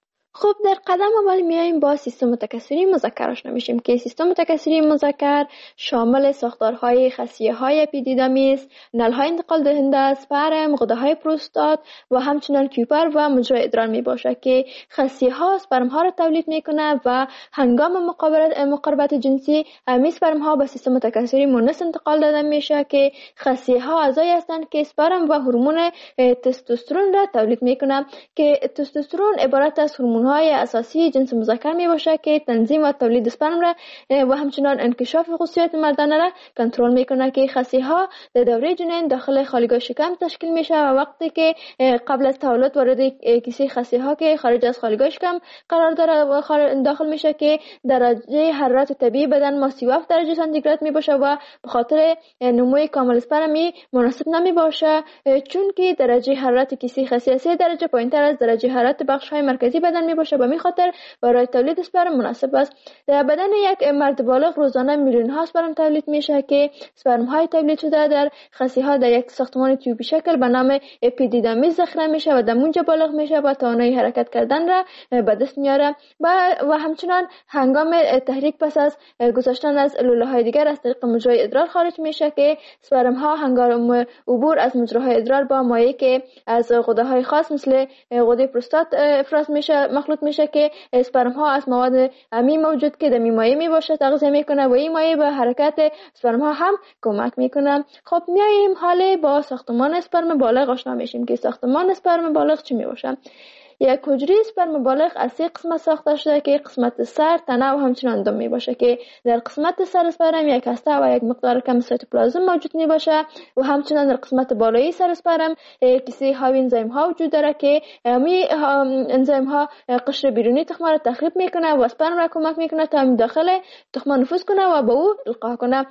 خب در قدم اول میایم با سیستم تکثری مذکر آشنا میشیم که سیستم تکثری مذکر شامل ساختارهای خصیه‌های اپیدیدامیس، نل‌های انتقال دهنده، اسپرم، غده‌های پروستات و همچنین کیوپر و مجرای ادرار میباشه که خصیه‌ها اسپرم‌ها را تولید میکنه و هنگام مقاربت جنسی همین اسپرم‌ها به سیستم تکثری مونس انتقال داده میشه که خصیه‌ها اعضایی هستند که اسپرم و هورمون تستوسترون را تولید میکنه که تستوسترون عبارت از هورمون‌های اساسی جنس مذکر می باشه که تنظیم و تولید اسپرم را و همچنین انکشاف خصوصیات مردانه را کنترل میکنه که خصیها در دوره جنین داخل خالیگاه شکم تشکیل میشه و وقتی که قبل از تولد وارد کیسه خصیها که خارج از خالیگاه شکم قرار داره و داخل میشه که درجه حرارت طبیعی بدن ما 37 درجه سانتیگراد می باشه و به خاطر نموی کامل اسپرمی مناسب نمی باشه چون که درجه حرارت کیسه خصیه 3 درجه پایینتر از درجه حرارت بخش‌های مرکزی بدن باشه. به می خاطر برای تولید اسپرم مناسب است. در بدن یک مرد بالغ روزانه میلیون ها اسپرم تولید میشه که اسپرم های تولید شده در خصیه ها در یک ساختمان تیوبی شکل به نام اپیدیدامیس ذخیره میشه و در اونجا بالغ میشه و توانایی حرکت کردن را به دست میاره و همچنین هنگام تحریک پس از گذاشتن از لوله های دیگر از طریق مجرای ادرار خارج میشه که اسپرم ها هنگام عبور از مجراهای ادرار با مایع که از غده های خاص مثل غده پروستات افراز میشه مخلوط میشه که اسپرم ها از مواد امی موجود که در مایع می باشه تغذیه میکنه و این مایع به حرکت اسپرم ها هم کمک میکنه. خب میایم حالا با ساختمان اسپرم بالغ آشنا میشیم که ساختمان اسپرم بالغ چی می باشه. یک حجره اسپرم بالغ از 3 قسمت ساخته شده که قسمت سر، تنه و همچنین اندام می باشه که در قسمت سر اسپرم یک هسته و یک مقدار کم سایتوپلازم موجود می باشه و همچنین در قسمت بالایی سر اسپرم کیسه حاوی انزیم ها وجود داره که می انزیم ها قشر بیرونی تخم را تخریب میکنه و اسپرم را کمک میکنه تا داخل تخم نفوذ کنه و به او القا کنه.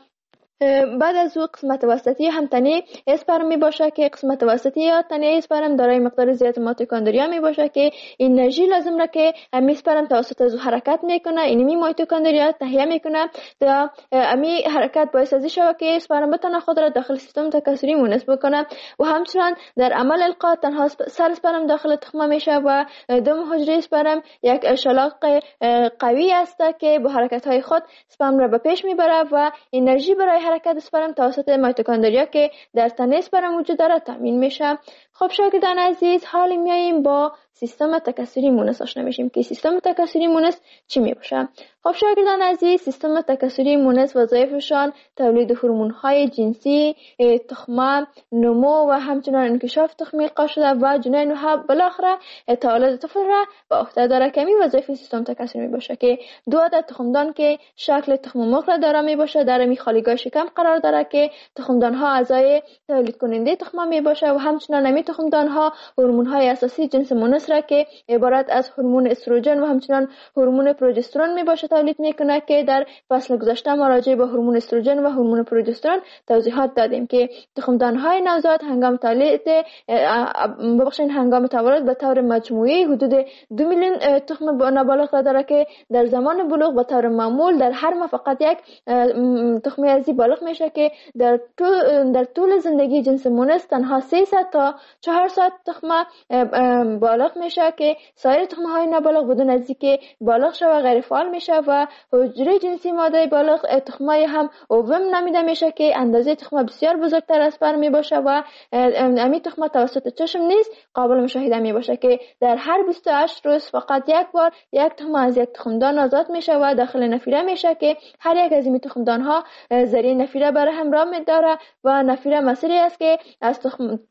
بعد از او قسمت وسطی هم تنه اسپرم می باشه که قسمت وسطی یا تنه اسپرم دارای مقدار زیاد میتوکندریا می باشه که انرژی لازم را که همین اسپرم توسط از حرکت میکنه اینمی میتوکندریا تهیه میکنه تا همین حرکت باعث از شود که اسپرم بتونه خود را داخل سیستم تکثری مونس بکنه و همچنین در عمل القا تنها سر اسپرم داخل تخم میشه و دم حجره اسپرم یک شلاق قوی است که با حرکت های خود اسپرم را به پیش میبره و انرژی برای حرکت اسپرم توسط میتوکندریا که در تنه اسپرم وجود داره تامین میشه. خب شاگردان عزیز، حالا میاییم با سیستم تکثری مونس آشنا میشیم که سیستم تکثری مونس چی میباشه. خب شاگردان عزیز، سیستم تکثری مونس وظایفشان تولید هورمون‌های جنسی، تخمه، نمو و همچنین انکشاف تخمی القا شده و جنین و بالاخره تولد طفل را به عهده داره که این وظایف سیستم تکثری میباشه که 2 عدد تخمدان که شکل تخم مرغ را داره میباشه در می خالیگاه شکم قرار داره که تخمدان ها اعضای تولید کننده تخمه میباشه و همچنین نمی تخمدان ها هورمون های اساسی جنس مونس را که عبارت از هورمون استروژن و همچنین هورمون پروژسترون میباشه تولید میکنه که در فصل گذشته ما راجع به هورمون استروژن و هورمون پروژسترون توضیحات دادیم که تخمدان های نوزاد هنگام تولید هنگام تولد به طور مجموعی حدود 2 میلیون تخم نابالغ را داره که در زمان بلوغ به طور معمول در هر ماه فقط یک تخم ازی بالغ میشه که در طول زندگی جنس مونس تنها 300 تا 400 تخم بالغ میشه که سایر تخم های نابالغ بدون از اینکه بالغ شه و غیر فعال میشه و حجره جنسی ماده بالغ تخمای هم اووم نامیده میشه که اندازه تخم بسیار بزرگتر از پر میباشه و امی تخم توسط چشم نیز قابل مشاهده میباشه که در هر 28 روز فقط یک بار یک تخم از یک تخمدان آزاد میشه و داخل نفیره میشه که هر یک از این تخمدان ها ذریع نفیره برای همراه میداره و نفیره مسیری است که از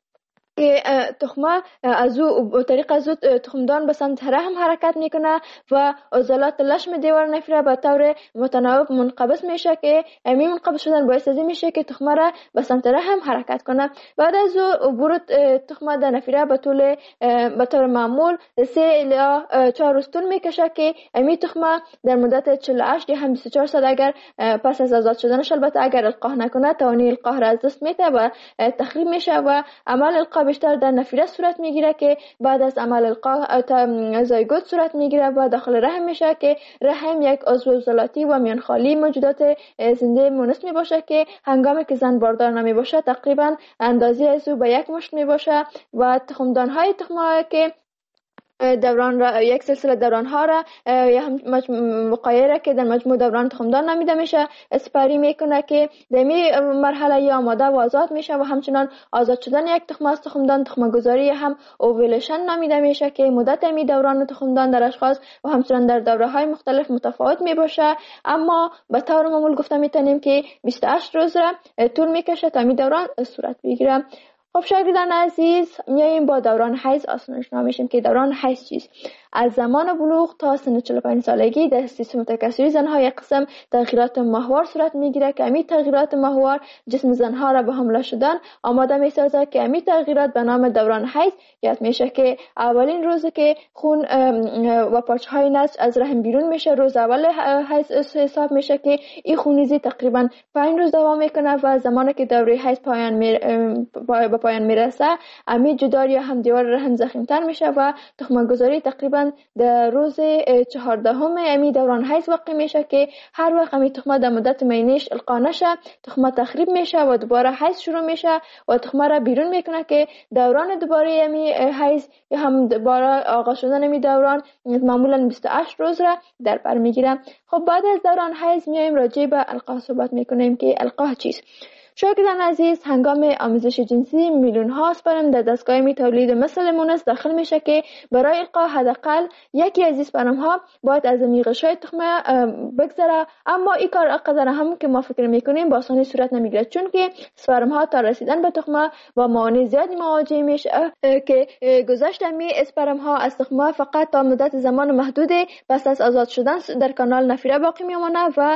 تخمه از او طریق از تخمدان به سمت رحم حرکت میکنه و عضلات لشم دیوار نفیره به طور متناوب منقبض میشه که همین منقبض شدن باعث از این میشه که تخمه را به سمت رحم حرکت کنه. بعد از ورود تخمه در نفیره به طور معمول 3 الی 4 روز طول میکشه که همین تخمه در مدت 48 یا هم 24 ساعت اگر پس از آزاد شدنش البته اگر القاح نکنه توانی القاح را از دست میده و تخریب میشه و عمل القاح بیشتر در نفیره صورت میگیره که بعد از عمل القاح زایگوت صورت میگیره و داخل رحم میشه که رحم یک عضو عضلاتی و میانخالی موجودات زنده مونس میباشه که هنگامی که زن باردار نمیباشه تقریبا اندازه از او به 1 مشت میباشه و تخمدان های تخمه که دوران را یک سلسله دوران ها را یا هم وقایع را که در مجموع دوران تخمدان نامیده میشه اسپری میکنه که در می مرحله یا آماده و آزاد میشه و همچنان آزاد شدن یک تخم از تخمدان تخم گذاری هم اوویلیشن نامیده میشه که مدت می دوران تخمدان در اشخاص و همچنان در دوره های مختلف متفاوت میباشه، اما به طور معمول گفته میتونیم که 28 روز را طول میکشه تا می دوران صورت بگیره. خب شاگردان عزیز، میاییم با دوران حیض آشنا میشیم که دوران حیض چیست. از زمان بلوغ تا سن 45 سالگی در سیستم تکثری زنها یک قسم تغییرات ماهوار صورت میگیره که همین تغییرات ماهوار جسم زنها را به حمله شدن آماده میسازه که همین تغییرات به نام دوران حیض یاد میشه که اولین روزی که خون و پارچه های نسج از رحم بیرون میشه روز اول حیض حساب میشه که این خونریزی تقریبا 5 روز دوام میکنه و زمانی که دوره حیض به پایان میرسه امی جدار یا هم دیوار رحم ضخیم‌تر میشه و تخم گذاری تقریبا در روز 14 امی دوران حیض واقع میشه که هر وقت امی تخمه در مدت مینیش القا نشه تخمه تخریب میشه و دوباره حیض شروع میشه و تخمه را بیرون میکنه که دوران دوباره امی حیض یا هم دوباره آغاز شدن امی دوران معمولا 28 روز را در بر میگیره. خب بعد از دوران حیض میایم راجع به القاح صحبت میکنیم که القاح چیست. شاگردان عزیز، هنگام آموزش جنسی میلیون ها اسپرم در دستگاه تولید مثل مونس داخل میشه که برای القاح حداقل یکی از اسپرم ها باید از غشای تخمه بگذره، اما این کار قدر هم که ما فکر میکنیم با آسانی صورت نمیگیره چون که اسپرم ها تا رسیدن به تخمه با موانع زیادی مواجه میشه که گذشت می اسپرم ها از تخمه فقط تا مدت زمان محدود پس از آزاد شدن در کانال نفیره باقی میمونه و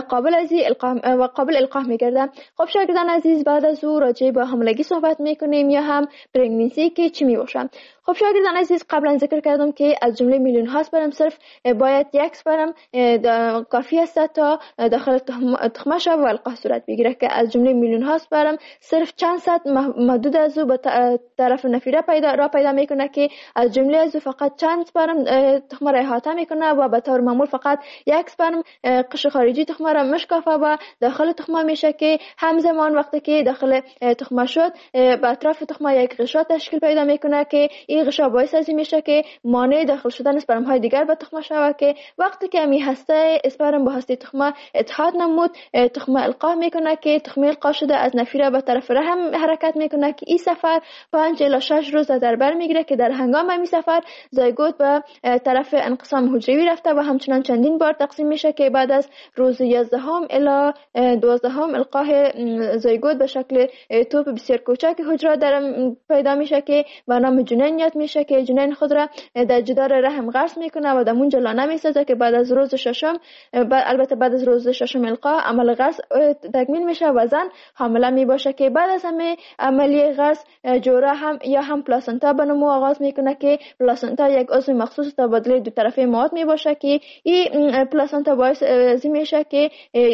قابل القاح میگرده. خب شاگردان عزیز، بعد از او راجع به حاملگی صحبت میکنیم یا هم پرگننسی که چی میباشه. خب شاگردان عزیز، قبلا ذکر کردم که از جمله میلیون ها اسپرم صرف باید یک اسپرم کافی است تا داخل تخمه شه و القاح صورت بگیره که از جمله میلیون ها اسپرم صرف چند صد محدود از او به طرف نفیره پیدا میکنه که از جمله از او فقط چند اسپرم تخمه را احاطه میکنه و به طور معمول فقط یک اسپرم قشر خارجی تخمه را میشکافه و داخل تخمه میشه که همزمان نوان وقتی که داخل تخمه شد به اطراف تخمه یک غشا تشکیل پیدا میکنه که این غشا باعث از این میشه که مانع داخل شدن اسپرم های دیگر به تخمه شود که وقتی که می هسته اسپرم با هسته تخمه اتحاد نمود تخمه القا میکنه که تخمه القا شده از نفیره به طرف رحم حرکت میکنه که این سفر 5 الی 6 روز در بر میگیره که در هنگام این سفر زایگوت به طرف انقسام حجروی رفته و همچنان چندین بار تقسیم میشه که بعد از روز 11 الی 12 القاه زایگوت به شکل توپ بسیار کوچک حجره در پیدا میشه که به نام جنین یاد میشه که جنین خود را در جدار رحم غرس میکنه و در اونجا لانه میسازه که بعد از روز ششم البته بعد از روز ششم القا عمل غرس تکمیل میشه و زن حامله میباشه که بعد از همه عملیه غرس جوره هم یا هم پلاسنتا به نمو آغاز میکنه که پلاسنتا یک عضو مخصوص تبادله دو طرفه مواد میباشه که این پلاسنتا باعث میشه که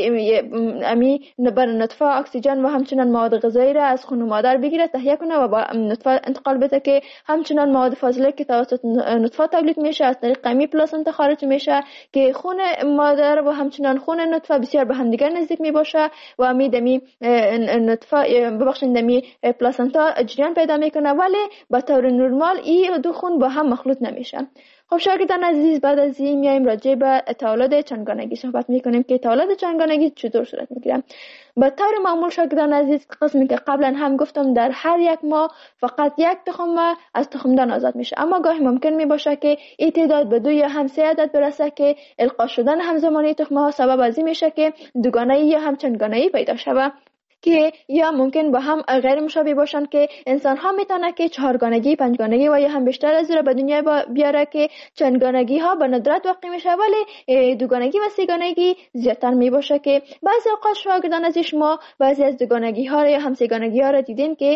امی بر نطفه اکسیژن و همچنان مواد غذایی را از خون مادر بگیره تهیه کنه و با نطفه انتقال بده که همچنان مواد فاضله که توسط نطفه تولید میشه از طریق امی پلاسنتا خارج میشه که خون مادر و همچنان خون نطفه بسیار به هم دیگر نزدیک میباشه و امی دمی نطفه ببخشید دمی پلاسنتا جریان پیدا میکنه ولی به طور نرمال این دو خون با هم مخلوط نمیشه. خب شاگردان عزیز بعد از این میایم راجع به تولد چندگانگی صحبت میکنیم که تولد چندگانگی چطور صورت میگیره. به طور معمول شاگردان عزیز قسمی که قبلا هم گفتم در هر یک ماه فقط یک تخم از تخمدان آزاد میشه اما گاهی ممکن میباشه که این تعداد به 2 یا هم 3 عدد برسه که القا شدن همزمانی تخمه ها سبب از این میشه که دوگانه‌ای یا هم چندگانه‌ای پیدا شود که یا ممکن با هم غیر مشابه باشند که انسان ها میتونه که 4گانگی 5گانگی و یا هم بیشتر از را به دنیا بیاره که چندگانگی ها به ندرت واقع میشه ولی دوگانگی و سه‌گانگی زیادتر میباشه که بعضی اوقات شاگردان از شما بعضی از دوگانگی ها یا هم سه‌گانگی ها را دیدین که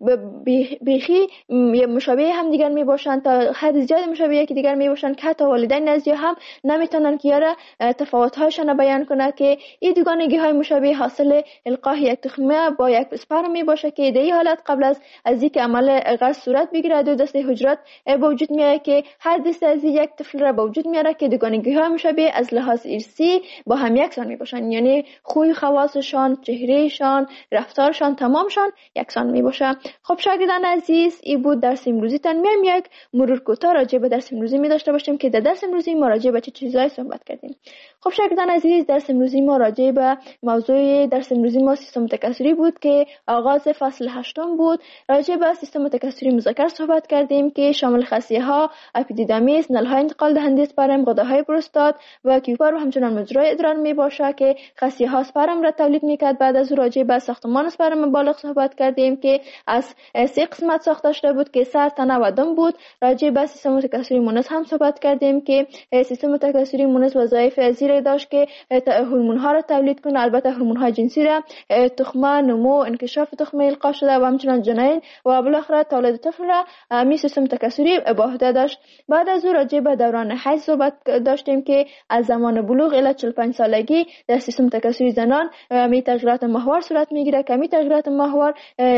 بیخی مشابه هم دیگر میباشند تا حد زیاد مشابه یکی دیگر میباشند که حتی والدین نزدیک هم نمیتونن که یاره تفاوت هاشون بیان کنه که این دوگانگی های مشابه حاصل القاء یک تخمه با یک اسپرم می باشه که در این حالت قبل از اینکه عمل غرس صورت بگیره دو دسته حجرات به وجود میاره که هر دسته از یک طفل را به وجود میاره که دوگانگی ها مشابه از لحاظ ارثی با هم یکسان می باشن یعنی خوی خواصشان چهرهشان رفتارشان تمامشان یکسان می باشه. خب شاگردان عزیز این بود درس امروزی تان میایم یک مرور کوتاه راجع به درس امروزی می داشته باشیم که در درس امروزی ما راجع به چه چیزایی صحبت کردیم. خب شاگردان عزیز درس امروزی ما راجع به موضوع درس امروزی ما سیستم تکثری بود که آغاز فصل 8 بود. راجع به سیستم تکثری مذکر صحبت کردیم که شامل خصیه ها، اپیدیدامیس، نلهای انتقال دهنده اسپرم، غده‌های پروستات و کیوپر و همچنان مجرای ادرار می باشه که خصیه ها اسپرم را تولید میکرد. بعد از راجع به ساختمان اسپرم بالغ صحبت کردیم که از 3 قسمت ساخته شده بود که سر، تنه و دم بود. راجع به سیستم تکثری مونس هم صحبت کردیم که سیستم تکثری مونس وظایف زیر داشت که هورمون ها را تولید کنه، البته هورمون های جنسی را، تخمه، نمو، انکشاف تخمه القا شده و همچنان جنین و بالاخره تولد طفل را می سیستم تکثری به عهده داشت. بعد از او راجع به دوران حیض صحبت داشتیم که از زمان بلوغ الی 45 سالگی در سیستم تکثری زنان می تغییرات محور صورت میگیره که می تغییرات محور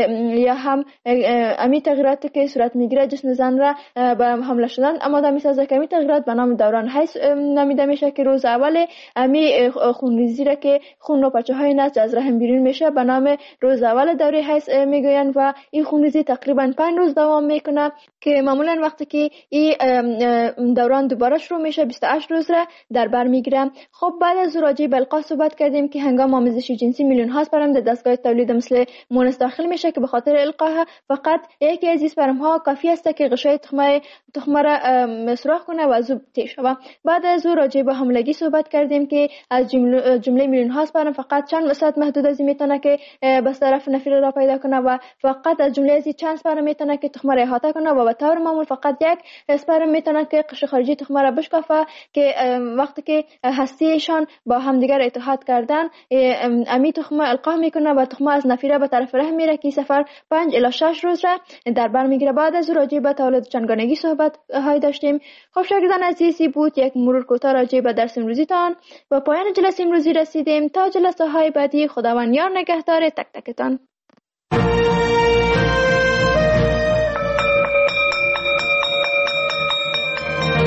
یا هم می تغییراتی که صورت میگیره جسم زن را به حمل شدن آماده میسازه که می تغییرات به نام دوران حیض نامیده میشه که روز اول می خونریزی را که خون و پچه های نسج از رحم بیرون میشه به نام روز اول دوره حیض میگوین و این خونریزی تقریبا 5 روز دوام میکنه که معمولا وقتی که این دوران دوباره شروع میشه 28 روز را در بر میگیره. خب بعد از راجع به القاء صحبت کردیم که هنگام آمیزش جنسی میلیون ها اسپرم در دستگاه تولید مثل مونس داخل میشه که به خاطر القاء فقط یکی از اسپرم ها کافی است که غشای تخمه را سوراخ کنه و از او طی شود. بعد از راجع به حاملگی صحبت کردیم که از جمله میلیون ها اسپرم فقط چند درصد محدود از میتونه که بس طرف نفیر را پیدا کنه و فقط از جمله از چند اسپرم میتونه که تخمه را احاطه کنه و به طور معمول فقط یک اسپرم میتونه که قشر خارجی تخمه را بشکافه که وقتی که هستیشان با همدیگر اتحاد کردن امی تخمه القاء میکنه و تخمه از نفیره به طرف رحم میره که سفر 5 الی 6 روز را در بر میگیره. بعد از راجع به تولد چندگانگی صحبت های داشتیم. خب شاگردان عزیزی بود یک مرور کوتاه راجع به درس امروزی تان و پایان جلسه امروزی رسیدیم. تا جلسه های بعدی خداوند یار نگهدار تک تکتان.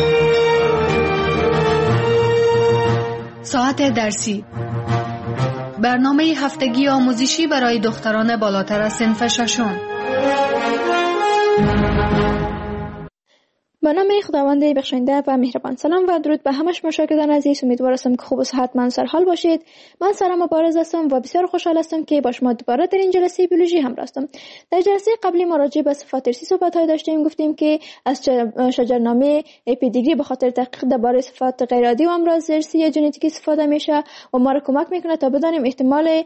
ساعت درسی برنامه هفتگی آموزشی برای دختران بالاتر از صنف ششم. به نام خداوند بخشنده و مهربان. سلام و درود به همه شما شاگردان عزیز. امیدوار هستم که خوب و صحتمند سر حال باشید. من سارا مبارز هستم و بسیار خوشحال هستم که با شما دوباره در این جلسه بیولوژی همراه هستم. در جلسه قبلی ما راجع به صفات ارثی صحبت‌های داشتیم. گفتیم که از شجرنامه پیدیگری به خاطر تحقیق درباره صفات غیر عادی و امراض ارثی یا ژنتیکی استفاده میشه و ما را کمک میکنه تا بدانیم احتمال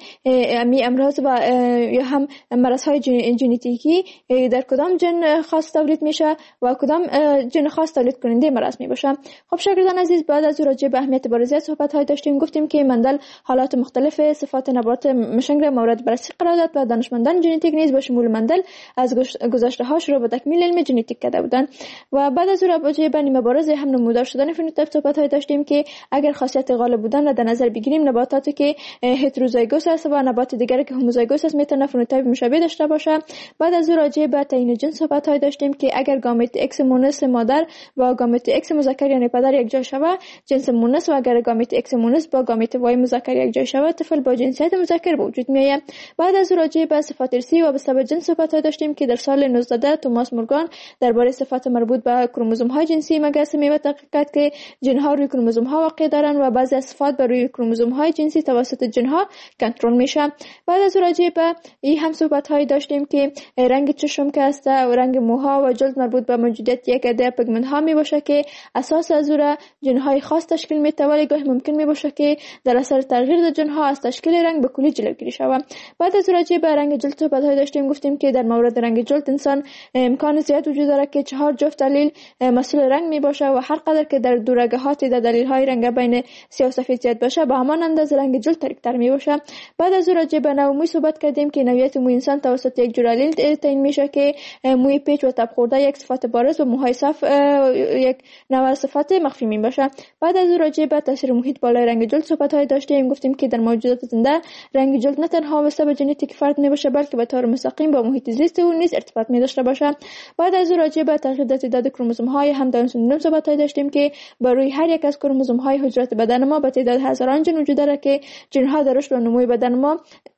امراض و یا هم مرض‌های ژنتیکی در کدام ژن خاص تولید میشه و کدام ژن خاص تولید کننده مرض می باشه. خب شاگردان عزیز، بعد از راجع به اهمیت بارزیت صحبت های داشتیم. گفتیم که مندل حالات مختلف صفات نبات مشنگ را مورد بررسی قرار داد و دانشمندان ژنتیک نیز با شمول مندل از گذشته ها شروع به تکمیل علم ژنتیک کرده بودند و بعد از راجع به نیمه بارز هم نمودار شدن فنوتیپ صحبت های داشتیم که اگر خاصیت غالب بودن را در نظر بگیریم، نباتاتی که هتروزایگوس است و نبات دیگری که هوموزایگوس است میتونه فنوتیپ مشابه داشته باشه. بعد از راجع به تعیین جنس صحبت های داشتیم که اگر گامیت ایکس مونس مادر با گامیت ایکس مذکر یعنی پدر یک جای شود جنس مونس و اگر گامیت ایکس مونس با گامیت وای مذکر یک جای شود طفل با جنسیت مذکر به وجود میآید. بعد از راجع به صفات ارثی و به جنس صحبت داشتیم که در سال 19 توماس مورگان درباره صفات مربوط به کروموزوم های جنسی مگسمی و تحقیق کرد که ژن ها روی کروموزوم ها واقع دارند و بعضی از صفات بر روی کروموزوم های جنسی توسط ژن ها کنترل میشه. بعد از راجع به این هم صحبت های داشتیم که رنگ چشم که است و رنگ موها و جلد مربوط به موجودیت یک عده پیگمنت ها می باشه که اساس از اون ژن های خاص تشکیل میده، ولی گاهی ممکن می باشه که در اثر تغییر در ژن ها از تشکیل رنگ به کلی جلوگیری شود. بعد از راجع به رنگ جلد صحبت های داشتیم. گفتیم که در مورد رنگ جلد انسان امکان زیاد وجود داره که 4 جفت دلیل مسئول رنگ می باشه و هر قدر که در دورگهات در دلیل های رنگ بین سیاه و سفید زیاد باشه به همان اندازه رنگ جلد تاریک‌تر می باشه. بعد از راجع به نوع موی صحبت کردیم که نوعیت موی انسان توسط یک جور دلیل تعیین میشه که موی پیچ و تب خورده یک صفت بارز و موهای صاف یک نوع صفت مخفی می باشه. بعد از راجع به تاثیر محیط بالای رنگ جلد صحبت های داشتیم. گفتیم که در موجودات زنده رنگ جلد نه تنها واسه به ژنتیک فرد می باشه بلکه به طور مستقیم با محیط زیست او نیز ارتباط می داشته باشه. بعد از راجع به تغییر در تعداد کروموزوم های هم داون سندروم صحبت های داشتیم که بر روی هر یک از کروموزوم های حجرات بدن ما به تعداد هزاران ژن وجود داره که ژن ها در رشد و نمو بدن ما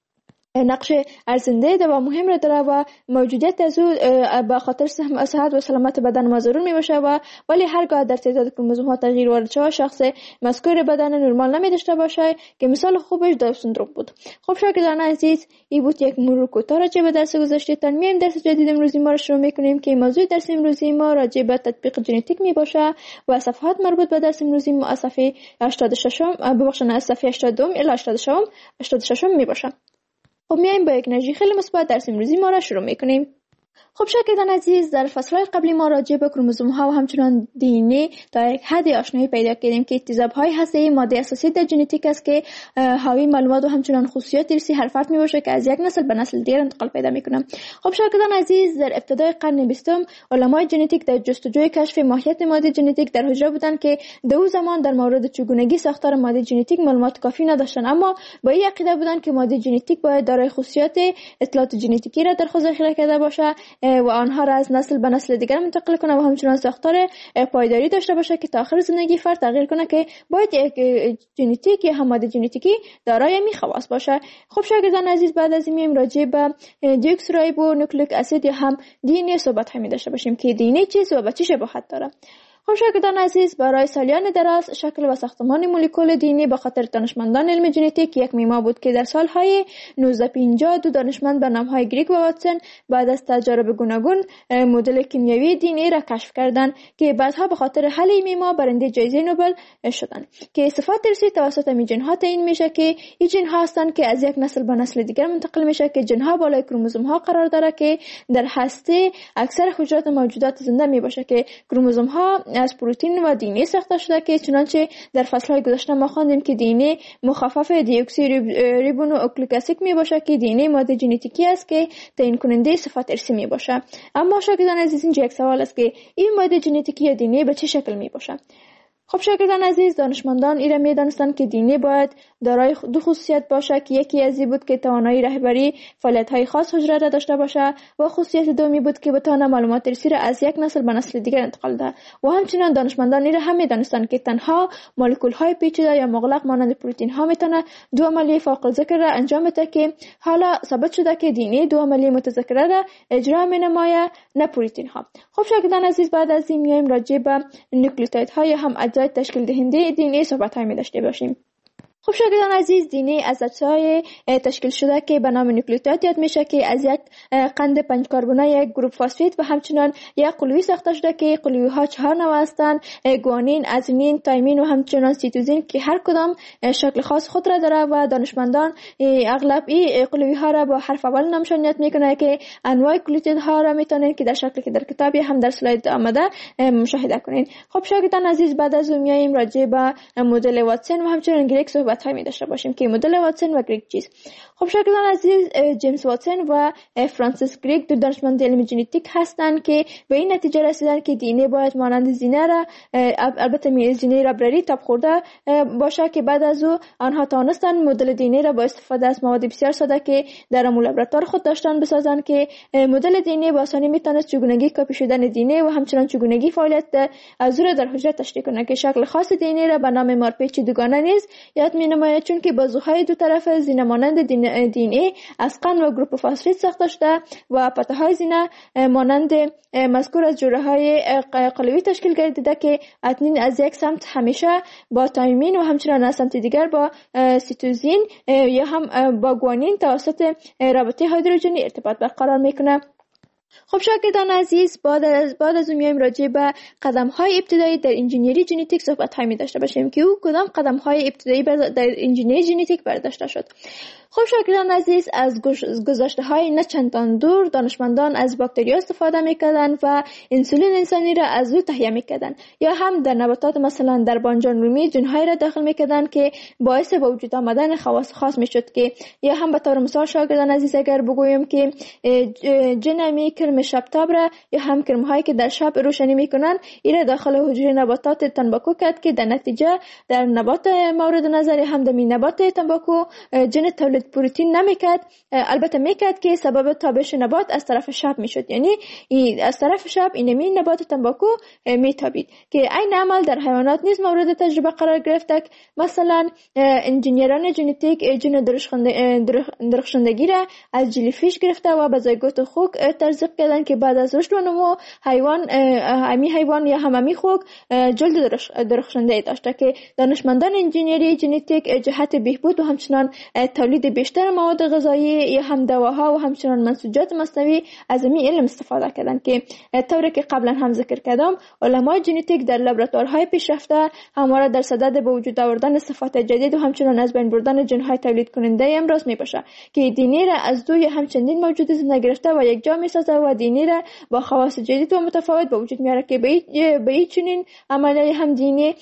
نقش ارزنده و مهم را داره و موجودیت از او به خاطر صحت و سلامت بدن ما ضرور می باشه و ولی هرگاه در تعداد کروموزوم ها تغییر وارد شود شخص مذکور بدن نرمال نمی داشته باشه که مثال خوبش داون سندروم بود. خب شاگردان عزیز، این بود یک مرور کوتاه راجع به درس گذشته. تا میایم درس جدید امروزی ما را شروع میکنیم که موضوع درس امروزی ما راجع به تطبیق ژنتیک می باشه و صفحات مربوط به درس امروزی ما از صفحه 86 از صفحه 82 الی 86 می باشه. خب میایم با یک انرژی خیلی مثبت درس امروزی ما را شروع میکنیم. خب شاگردان عزیز، در فصل‌های قبلی ما راجع به کروموزوم ها و همچنان دی تا یک حد آشنایی پیدا کردیم که اتصاب‌های هسته‌ای ماده اساسی در ژنتیک است که حاوی معلومات و همچنان خصوصیات ارثی هر فرد میباشه که از یک نسل به نسل دیگر انتقال پیدا میکنه. خب شاگردان عزیز، در ابتدای قرن 20 علمای ژنتیک در جستجوی کشف ماهیت ماده ژنتیک در حجره بودند که در اون زمان در مورد چگونگی ساختار ماده ژنتیک معلومات کافی نداشتند، اما با این عقیده بودند که ماده ژنتیک باید دارای خصوصیات اطلاعات ژنتیکی را در خود ذخیره کرده باشه و آنها را از نسل به نسل دیگر منتقل کنه و همچنان ساختار پایداری داشته باشه که تا آخر زندگی فرد تغییر کنه که باید یک ژنتیک یا هم ماده ژنتیکی دارای می خواص باشه. خب شاگردان عزیز، بعد از این میایم راجع به دیوکسریبو نوکلیک اسید یا هم دی ان ای صحبت می داشته باشیم که دی ان ای چیست و به چه شباهت داره. خب شاگردان عزیز، برای سالیان دراز شکل و ساختمان مولکول دی ان ای به خاطر دانشمندان علم ژنتیک یک معما بود که در سالهای 1950 دو دانشمند به نامهای گریگ و واتسون بعد از تجارب گوناگون مدل کیمیایی دی ان ای را کشف کردند که بعدها به خاطر حل این معما برنده جایزه نوبل شدند که صفات ارثی توسط ژن ها تعیین میشه که این ژن ها هستند که از یک نسل به نسل دیگر منتقل میشه که ژن ها بالای کروموزوم ها قرار داره که در هسته اکثر حجرات موجودات زنده میباشه که کروموزوم ها از پروتئین و دی ان ای ساخته شده که چنانچه در فصل‌های گذشته ما خواندیم که دی ان ای مخفف دیوکسی ریبونوکلیک اسید میباشه که دی ان ای ماده ژنتیکی است که تعیین کننده صفات ارثی میباشه. اما شاگردان عزیز، اینجا یک سوال است که این ماده ژنتیکی یا دی ان ای به چه شکل میباشه؟ خب شاگردان عزیز، دانشمندان ایره می‌دانستند که دی ان ای باید دارای دو خصوصیت باشه که یکی از این بود که توانایی رهبری فعالیت‌های خاص حجره را داشته باشه و خصوصیت دومی بود که بتونه معلومات ارثی را از یک نسل به نسل دیگر انتقال ده. و همچنین دانشمندان ایره هم می‌دانستند که تنها مولکول‌های پیچیده یا مغلق مانند پروتئین‌ها میتونه دو عملیه فوق الذکر را انجام بده که حالا ثابت شده که دی ان ای دو عملیه متذکره را اجرا می‌نماید، نه پروتئین‌ها. خب شاگردان عزیز، بعد از این میایم راجع به نوکلئوتیدها یا هم اجزای تشکیل دهنده دی ان ای صحبت‌های می داشته باشیم. خب شاگردان عزیز، دی ان ای از اجزای تشکیل شده که به نام نوکلئوتید یاد میشه که از یک قند 5 کربنی یک گروپ فسفید و همچنین یک قلوی ساخته شده که قلوی ها 4 نوع هستند: گوانین، ازونین، تایمین و همچنین سیتوزین که هر کدام شکل خاص خود را داره و دانشمندان اغلب این قلوی ها را با حرف اول نمایش میکنه که انواع نوکلئوتید ها را میتونین که در شکلی که در کتابی هم در اسلاید آمده مشاهده کنین. خب شاگردان عزیز، بعد از اون میایم راجع به مدل واتسون و همچنین گریگ صحبت های داشته باشیم که مدل واتسون و گریگ چیست. خب شاگردان عزیز، جیمز واتسون و فرانسیس گریگ دو دانشمند علم ژنتیک هستند که به این نتیجه رسیدن که دی ان ای باید مانند زینه را، البته زینه ربرری تاب خورده باشه، که بعد از او آنها توانستند مدل دی ان ای را با استفاده از مواد بسیار ساده که در لابراتوار خود داشتن بسازند که مدل دی ان ای با آسانی میتونست چگونگی کپی شدن دی ان ای و همچنین چگونگی فعالیت از او را در حجره تشریح کنه که شکل خاص دی ان ای را به نام مارپیچ دوگانه نیز یاد نماید، چون که بازوهای دو طرف زینه مانند دی ان ای از قند و گروپ فسفید ساخته شده و پته‌های زینه مانند مذکور از جوړه‌های قلوی تشکیل گردیده که اتنین از یک سمت همیشه با تایمین و همچنین از سمت دیگر با سیتوزین یا هم با گوانین توسط رابطه هیدروژنی ارتباط برقرار میکنه. خب شاگردان عزیز، بعد از اون میایم راجع به قدم‌های ابتدایی در انجینیری ژنتیک صحبت‌های می داشته باشیم که او کدام قدم‌های ابتدایی در انجینیری ژنتیک برداشته شد. خب شاگردان عزیز، از گذشته‌های نه چندان دور دانشمندان از باکتریا استفاده می‌کردند و انسولین انسانی را از او تهیه می‌کردند، یا هم در نباتات مثلا در بانجان رومی جن‌های را داخل می‌کردند که باعث به وجود آمدن خواص خاص می‌شد، که یا هم به طور مثال شاگردان عزیز اگر بگویم که جن کرم شبتاب را یا هم کرم‌هایی که در شب روشنی می‌کنند این داخل حجره نباتات تنباکو کرد که در نتیجه در نبات مورد نظر هم در نبات تنباکو جن تولید پروتئین نمیکرد، البته میکرد که سبب تابش نبات از طرف شب میشد، یعنی از طرف شب اینمی نبات تنباکو میتابید که این عمل در حیوانات نیز مورد تجربه قرار گرفت. مثلا انجینیران ژنتیک جن درخشندگی را از جلیفیش گرفته و به زایگوت خوک تزریق کردند که بعد از رشد و نمو حیوان یا هممی خوک جلد درخشنده داشته که دانشمندان انجینیری ژنتیک جهت بهبود و همچنان تولید بیشتر مواد غذایی یا هم دواها و همچنان منسوجات مصنوعی از این علم استفاده کردند که طوری که قبلا هم ذکر کردم علمای ژنتیک در لابراتوارهای پیشرفته همواره در صدد به وجود آوردن صفات جدید و همچنان از بین بردن ژن‌های تولید کننده امروز میباشه که دی ان ای را از دو یا هم چندین موجود زنده گرفته و یک جا میسازه و دی ان ای را با خواص جدید و متفاوت به وجود میاره که به این چنین عملیه هم دی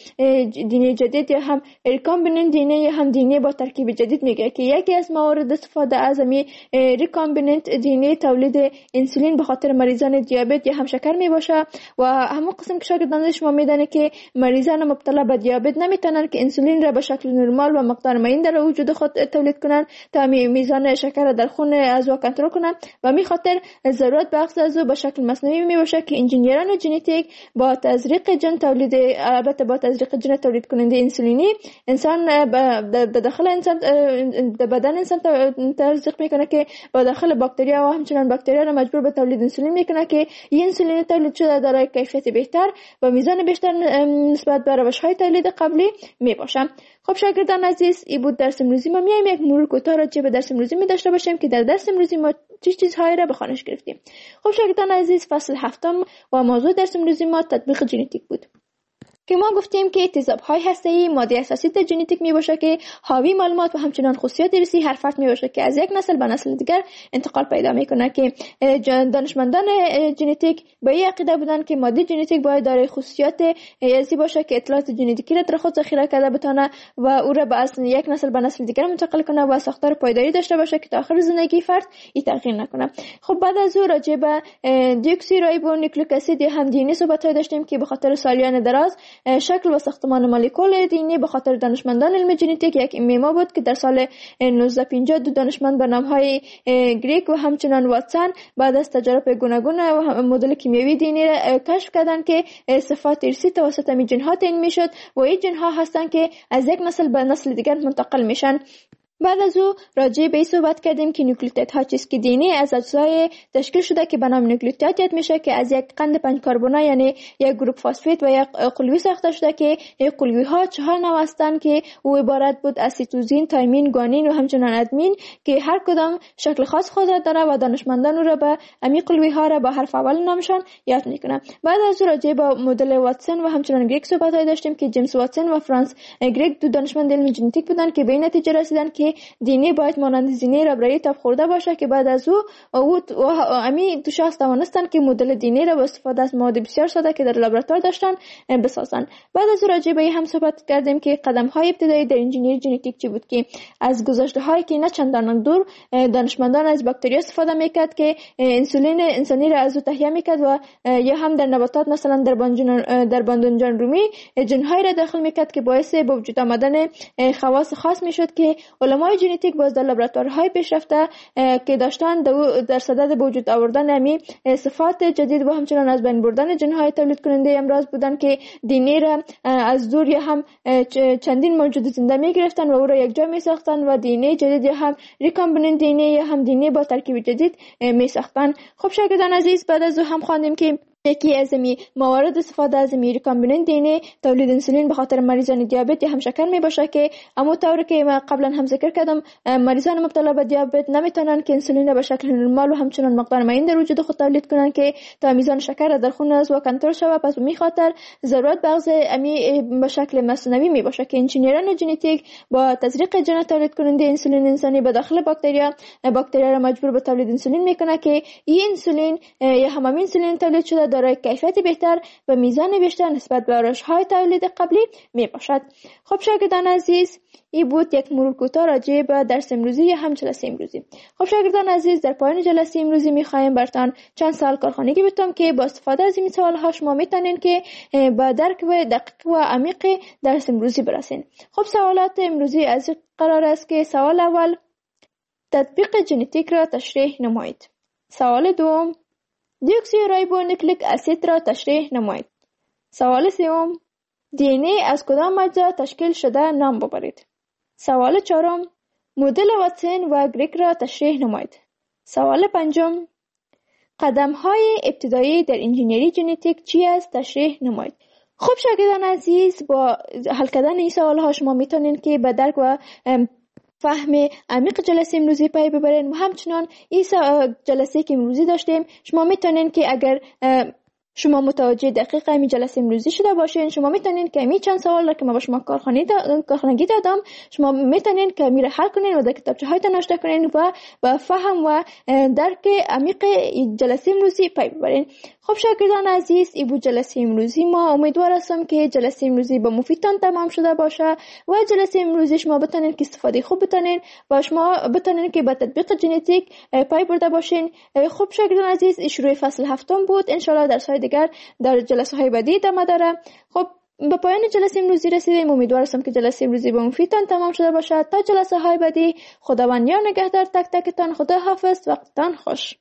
ان جدید یا هم ریکامبیننت دی ان یا هم دی ان با ترکیب جدید میگه که یکی از موارد استفاده از ریکامبیننت دی ان تولید انسولین به خاطر مریضان دیابت یا هم شکر می باشه و همون قسم که شاگردان شما میدانه که مریضان مبتلا به دیابت نمیتونن که انسولین را به شکل نرمال و مقدار معین در وجود خود تولید کنن تا میزان شکر در خون از او کنترل کنن و می خاطر ضرورت به اخذ از او به شکل مصنوعی می باشه که انجینیران ژنتیک با تزریق جن تولید البته با تزریق جن تولید کننده انسولینی انسان در داخل انسان در بدن انسان تزریق میکنه که با داخل باکتریا و همچنان باکتریا را مجبور به تولید انسولین میکنه که این انسولین تولید شده دارای کیفیت بهتر و میزان بیشتر نسبت به روش‌های تولید قبلی میباشه. خب شاگردان عزیز، این بود درس امروزی ما. میایم یک مرور کوتاه راجع به درس امروزی می داشته باشیم که در درس امروزی ما چه چیزهایی را به خوانش گرفتیم. خب شاگردان عزیز، فصل هفتم و موضوع درس امروزی ما تطبیق ژنتیک بود که ما گفتیم که تیزاب‌های هسته‌ای ماده اساسی در ژنتیک میباشه که حاوی معلومات و همچنان خصوصیات ارثی هر فرد میباشه که از یک نسل به نسل دیگر انتقال پیدا میکنه که دانشمندان ژنتیک به این عقیده بودن که ماده ژنتیک باید دارای خصوصیات ارثی باشه که اطلاعات ژنتیکی را در خود ذخیره کرده بتونه و او را از یک نسل به نسل دیگر منتقل کنه و ساختار پایداری داشته باشه که تا آخر زندگی فرد این تغییر نکنه. خب بعد از او راجع به دیوکسی رایبو نیوکلیک اسید هم دی ان ای صحبت داشتیم که به خاطر سالیان دراز شکل و ساختمان مولکول دی به خاطر دانشمندان علم ژنتیک یک ایمه بود که در سال 1950 دو دانشمند به نام‌های گریک و همچنان واتسون بعد از تجارب گوناگون و مدل کیمیایی دی را کشف کردند که صفات ارثی توسط می ژن‌ها تعیین میشد و این ژن‌ها هستند که از یک نسل به نسل دیگر منتقل میشن. بعد از او راجع به این صحبت کردیم که نوکلئوتیدها چیست که دی از اجزای تشکیل شده که به نام نوکلئوتید یاد میشه که از یک قند 5 کربنی یعنی یک گروپ فسفید و یک قلوی ساخته شده که این قلوی ها 4 نوع هستند که او عبارت بود از سیتوزین، تایمین، گوانین و همچنان ادمین که هر کدام شکل خاص خود را داره و دانشمندان او را به امی قلوی ها را با حرف اول نامشان یاد میکنن. بعد از راجع به مدل واتسون و همچنان گریک صحبت داشتیم که جیمز واتسون و فرانس گریک دو دانشمند علم ژنتیک بودند که به این نتیجه رسیدن که دی باید مانند زینه ربرایی تاب خورده باشه که بعد از او امی دو شخص توانستن که مدل دی را با استفاده از مواد بسیار ساده که در لابراتوار داشتن بسازن. بعد از راجع به هم صحبت کردیم که قدم های ابتدایی در انجینیری ژنتیک چی بود که از گذشته هایی که نه چندان دور دانشمندان از باکتری استفاده میکرد که انسولین انسانی را از او تهیه میکرد و یا هم در نباتات مثلا در باندونجان رومی ژن های را داخل میکرد که باعث به وجود آمدن خواص خاص میشد که علمای ژنتیک باز در لابراتوارهای پیشرفته که داشتن در صدد به وجود آوردن امی صفات جدید و همچنان از بین بردن ژن‌های تولید کننده امراض بودن که دی را از دور یا هم چندین موجود زنده میگرفتن و او را یک جا میساختن و دی جدید یا هم ریکامبیننت دی یا هم دی با ترکیب جدید میساختن. خب شاگردان عزیز، بعد از او هم خواندیم که یکی از موارد استفاده از ریکامبیننت دی تولید انسولین به خاطر مریضان دیابت یا هم شکر می باشه که اما طوری که ما قبلا هم ذکر کردم مریضان مبتلا به دیابت نمیتونن که انسولین را به شکل نرمال و همچنان مقدار معین در وجود خود تولید کنن که تا میزان شکر در خون از و کنترل شود. پس به خاطر ضرورت بغض امی به شکل مصنوعی می باشه که انجینیران ژنتیک با تزریق ژن تولید کننده انسولین انسانی به داخل باکتریا را مجبور به تولید انسولین میکنه که این انسولین یا هم انسولین تولید شده دارای کیفیت بهتر و میزان بیشتر نسبت به روش‌های تولید قبلی می باشد. خب شاگردان عزیز، این بود یک مرور کوتاه راجع به درس امروزی یا هم جلسه امروزی. خب شاگردان عزیز، در پایان جلسه امروزی می‌خوایم براتون چند سوال کارخانگی بتونم که با استفاده از این سوال‌ها شما میتونین که با درک و دقیق و عمیق درس امروزی برسین. خب سوالات امروزی از قرار است که سوال اول، تطبیق ژنتیک را تشریح نمایید. سوال دوم، دیوکسیریبونوکلیک اسید را تشریح نمایید. سوال سوم، دی ان ای از کدام اجزا تشکیل شده نام ببرید. سوال چهارم، مدل واتسون و گریک را تشریح نمایید. سوال پنجم، قدم‌های ابتدایی در انجینیری ژنتیک چی است تشریح نمایید. خب شاگردان عزیز، با حل کردن این سوال‌ها شما میتونین که به درک و فهم عمیق جلسه امروزی پی ببرین و همچنان این جلسه که امروزی داشتیم شما میتونین که اگر شما متوجه دقیق این جلسه امروزی شده باشین، شما میتونین که می چند سوال را که ما با شما کارخانگی دادم شما میتونین که میره حل کنین و در کتابچه هایتان نوشته کنین و با فهم و درک عمیق جلسه امروزی پی ببرین. خب شاگردان عزیز، این بود جلسه امروزی ما. امیدوار هستم که جلسه امروزی با مفیدتان تمام شده باشه و جلسه امروزی شما بتونین که استفاده خوب بتونین و شما بتونین که با تطبیق ژنتیک پی برده باشین. خب شاگردان عزیز، شروع فصل هفتم بود. ان شاء الله درس‌های دیگر در جلسه های بعدی ادامه داره. خب به پایان جلسه امروزی رسیدیم. امیدوار هستم که جلسه امروزی با مفیدتان تمام شده باشه. تا جلسه های بعدی، خداوند یار نگهدار تک تکتان. خدا حافظ، وقتتان خوش.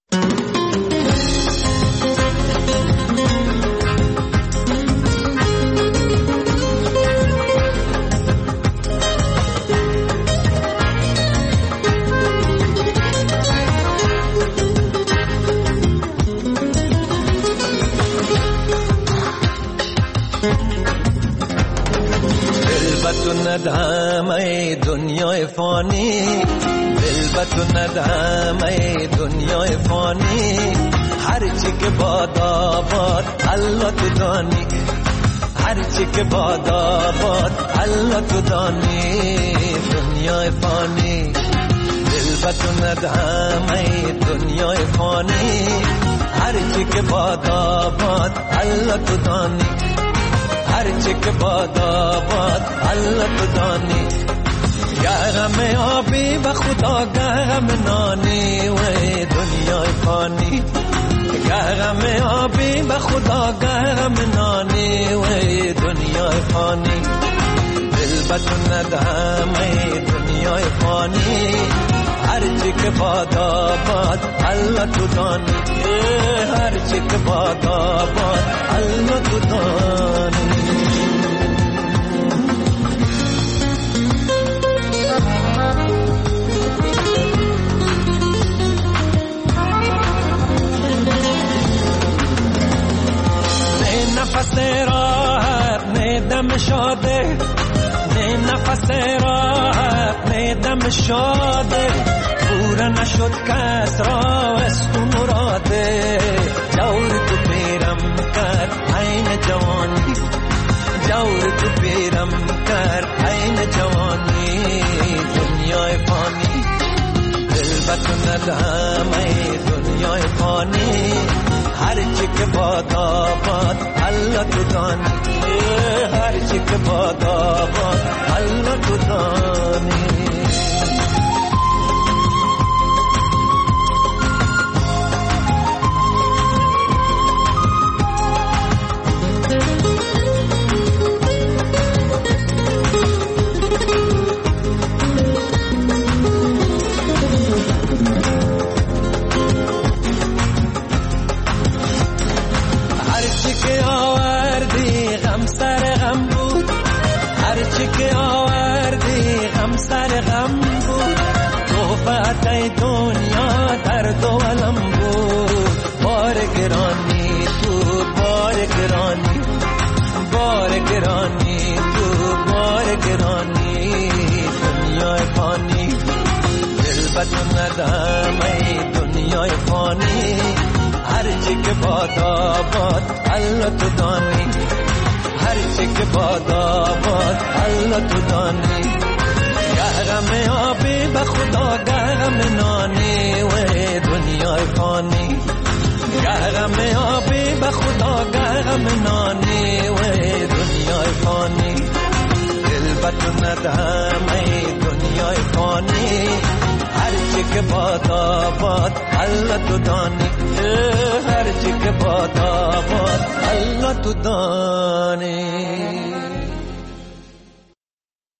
تو ندهم ای دنیای فانی، دل به تو ندهم ای دنیای فانی، هرچی که باد آباد الله تو دانی، هرچی که باد آباد الله تو دانی، دنیای فانی. دل به تو ندهم ای دنیای فانی، هرچی که باد آباد الله تو دانی، هرچی که باد آباد الله تو دانی. غم آبی و خدا غم نانی و دنیای فانی، غم آبی به خدا غم نانی و دنیای فانی دل به تو ندهم ای دنیای فانی هرچی که باد آباد الله تو دانی هرچی که باد آباد الله تو دانی نفس راحت نه دم شاده نه نفس راحت نه دم شاده پورا نشد کس را از تو مراده جور تو پیرم کرد عین جوانی جور تو پیرم کرد عین جوانی دنیای فانی دل به تو ندهم ای دنیای فانی هرچی که باد آباد الله تو دانی هرچی که باد آباد الله تو دانی که آوردی غم سر غم بود توفت ای دنیا درد و علم بود بار گرانی تو بار گرانی بار گرانی تو بار گرانی دنیای فانی دل به تو ندهم ای دنیای فانی هرچی که باد آباد الله تو دانی هرچی که باد آباد الله تو دانی غم آبی به خدا غم نانی و دنیای فانی غم آبی به خدا غم نانی و دنیای فانی دل به تو ندهم ای دنیای فانی هرچی که باد آباد الله تو دانی هرچی که باد آباد الله تو دانی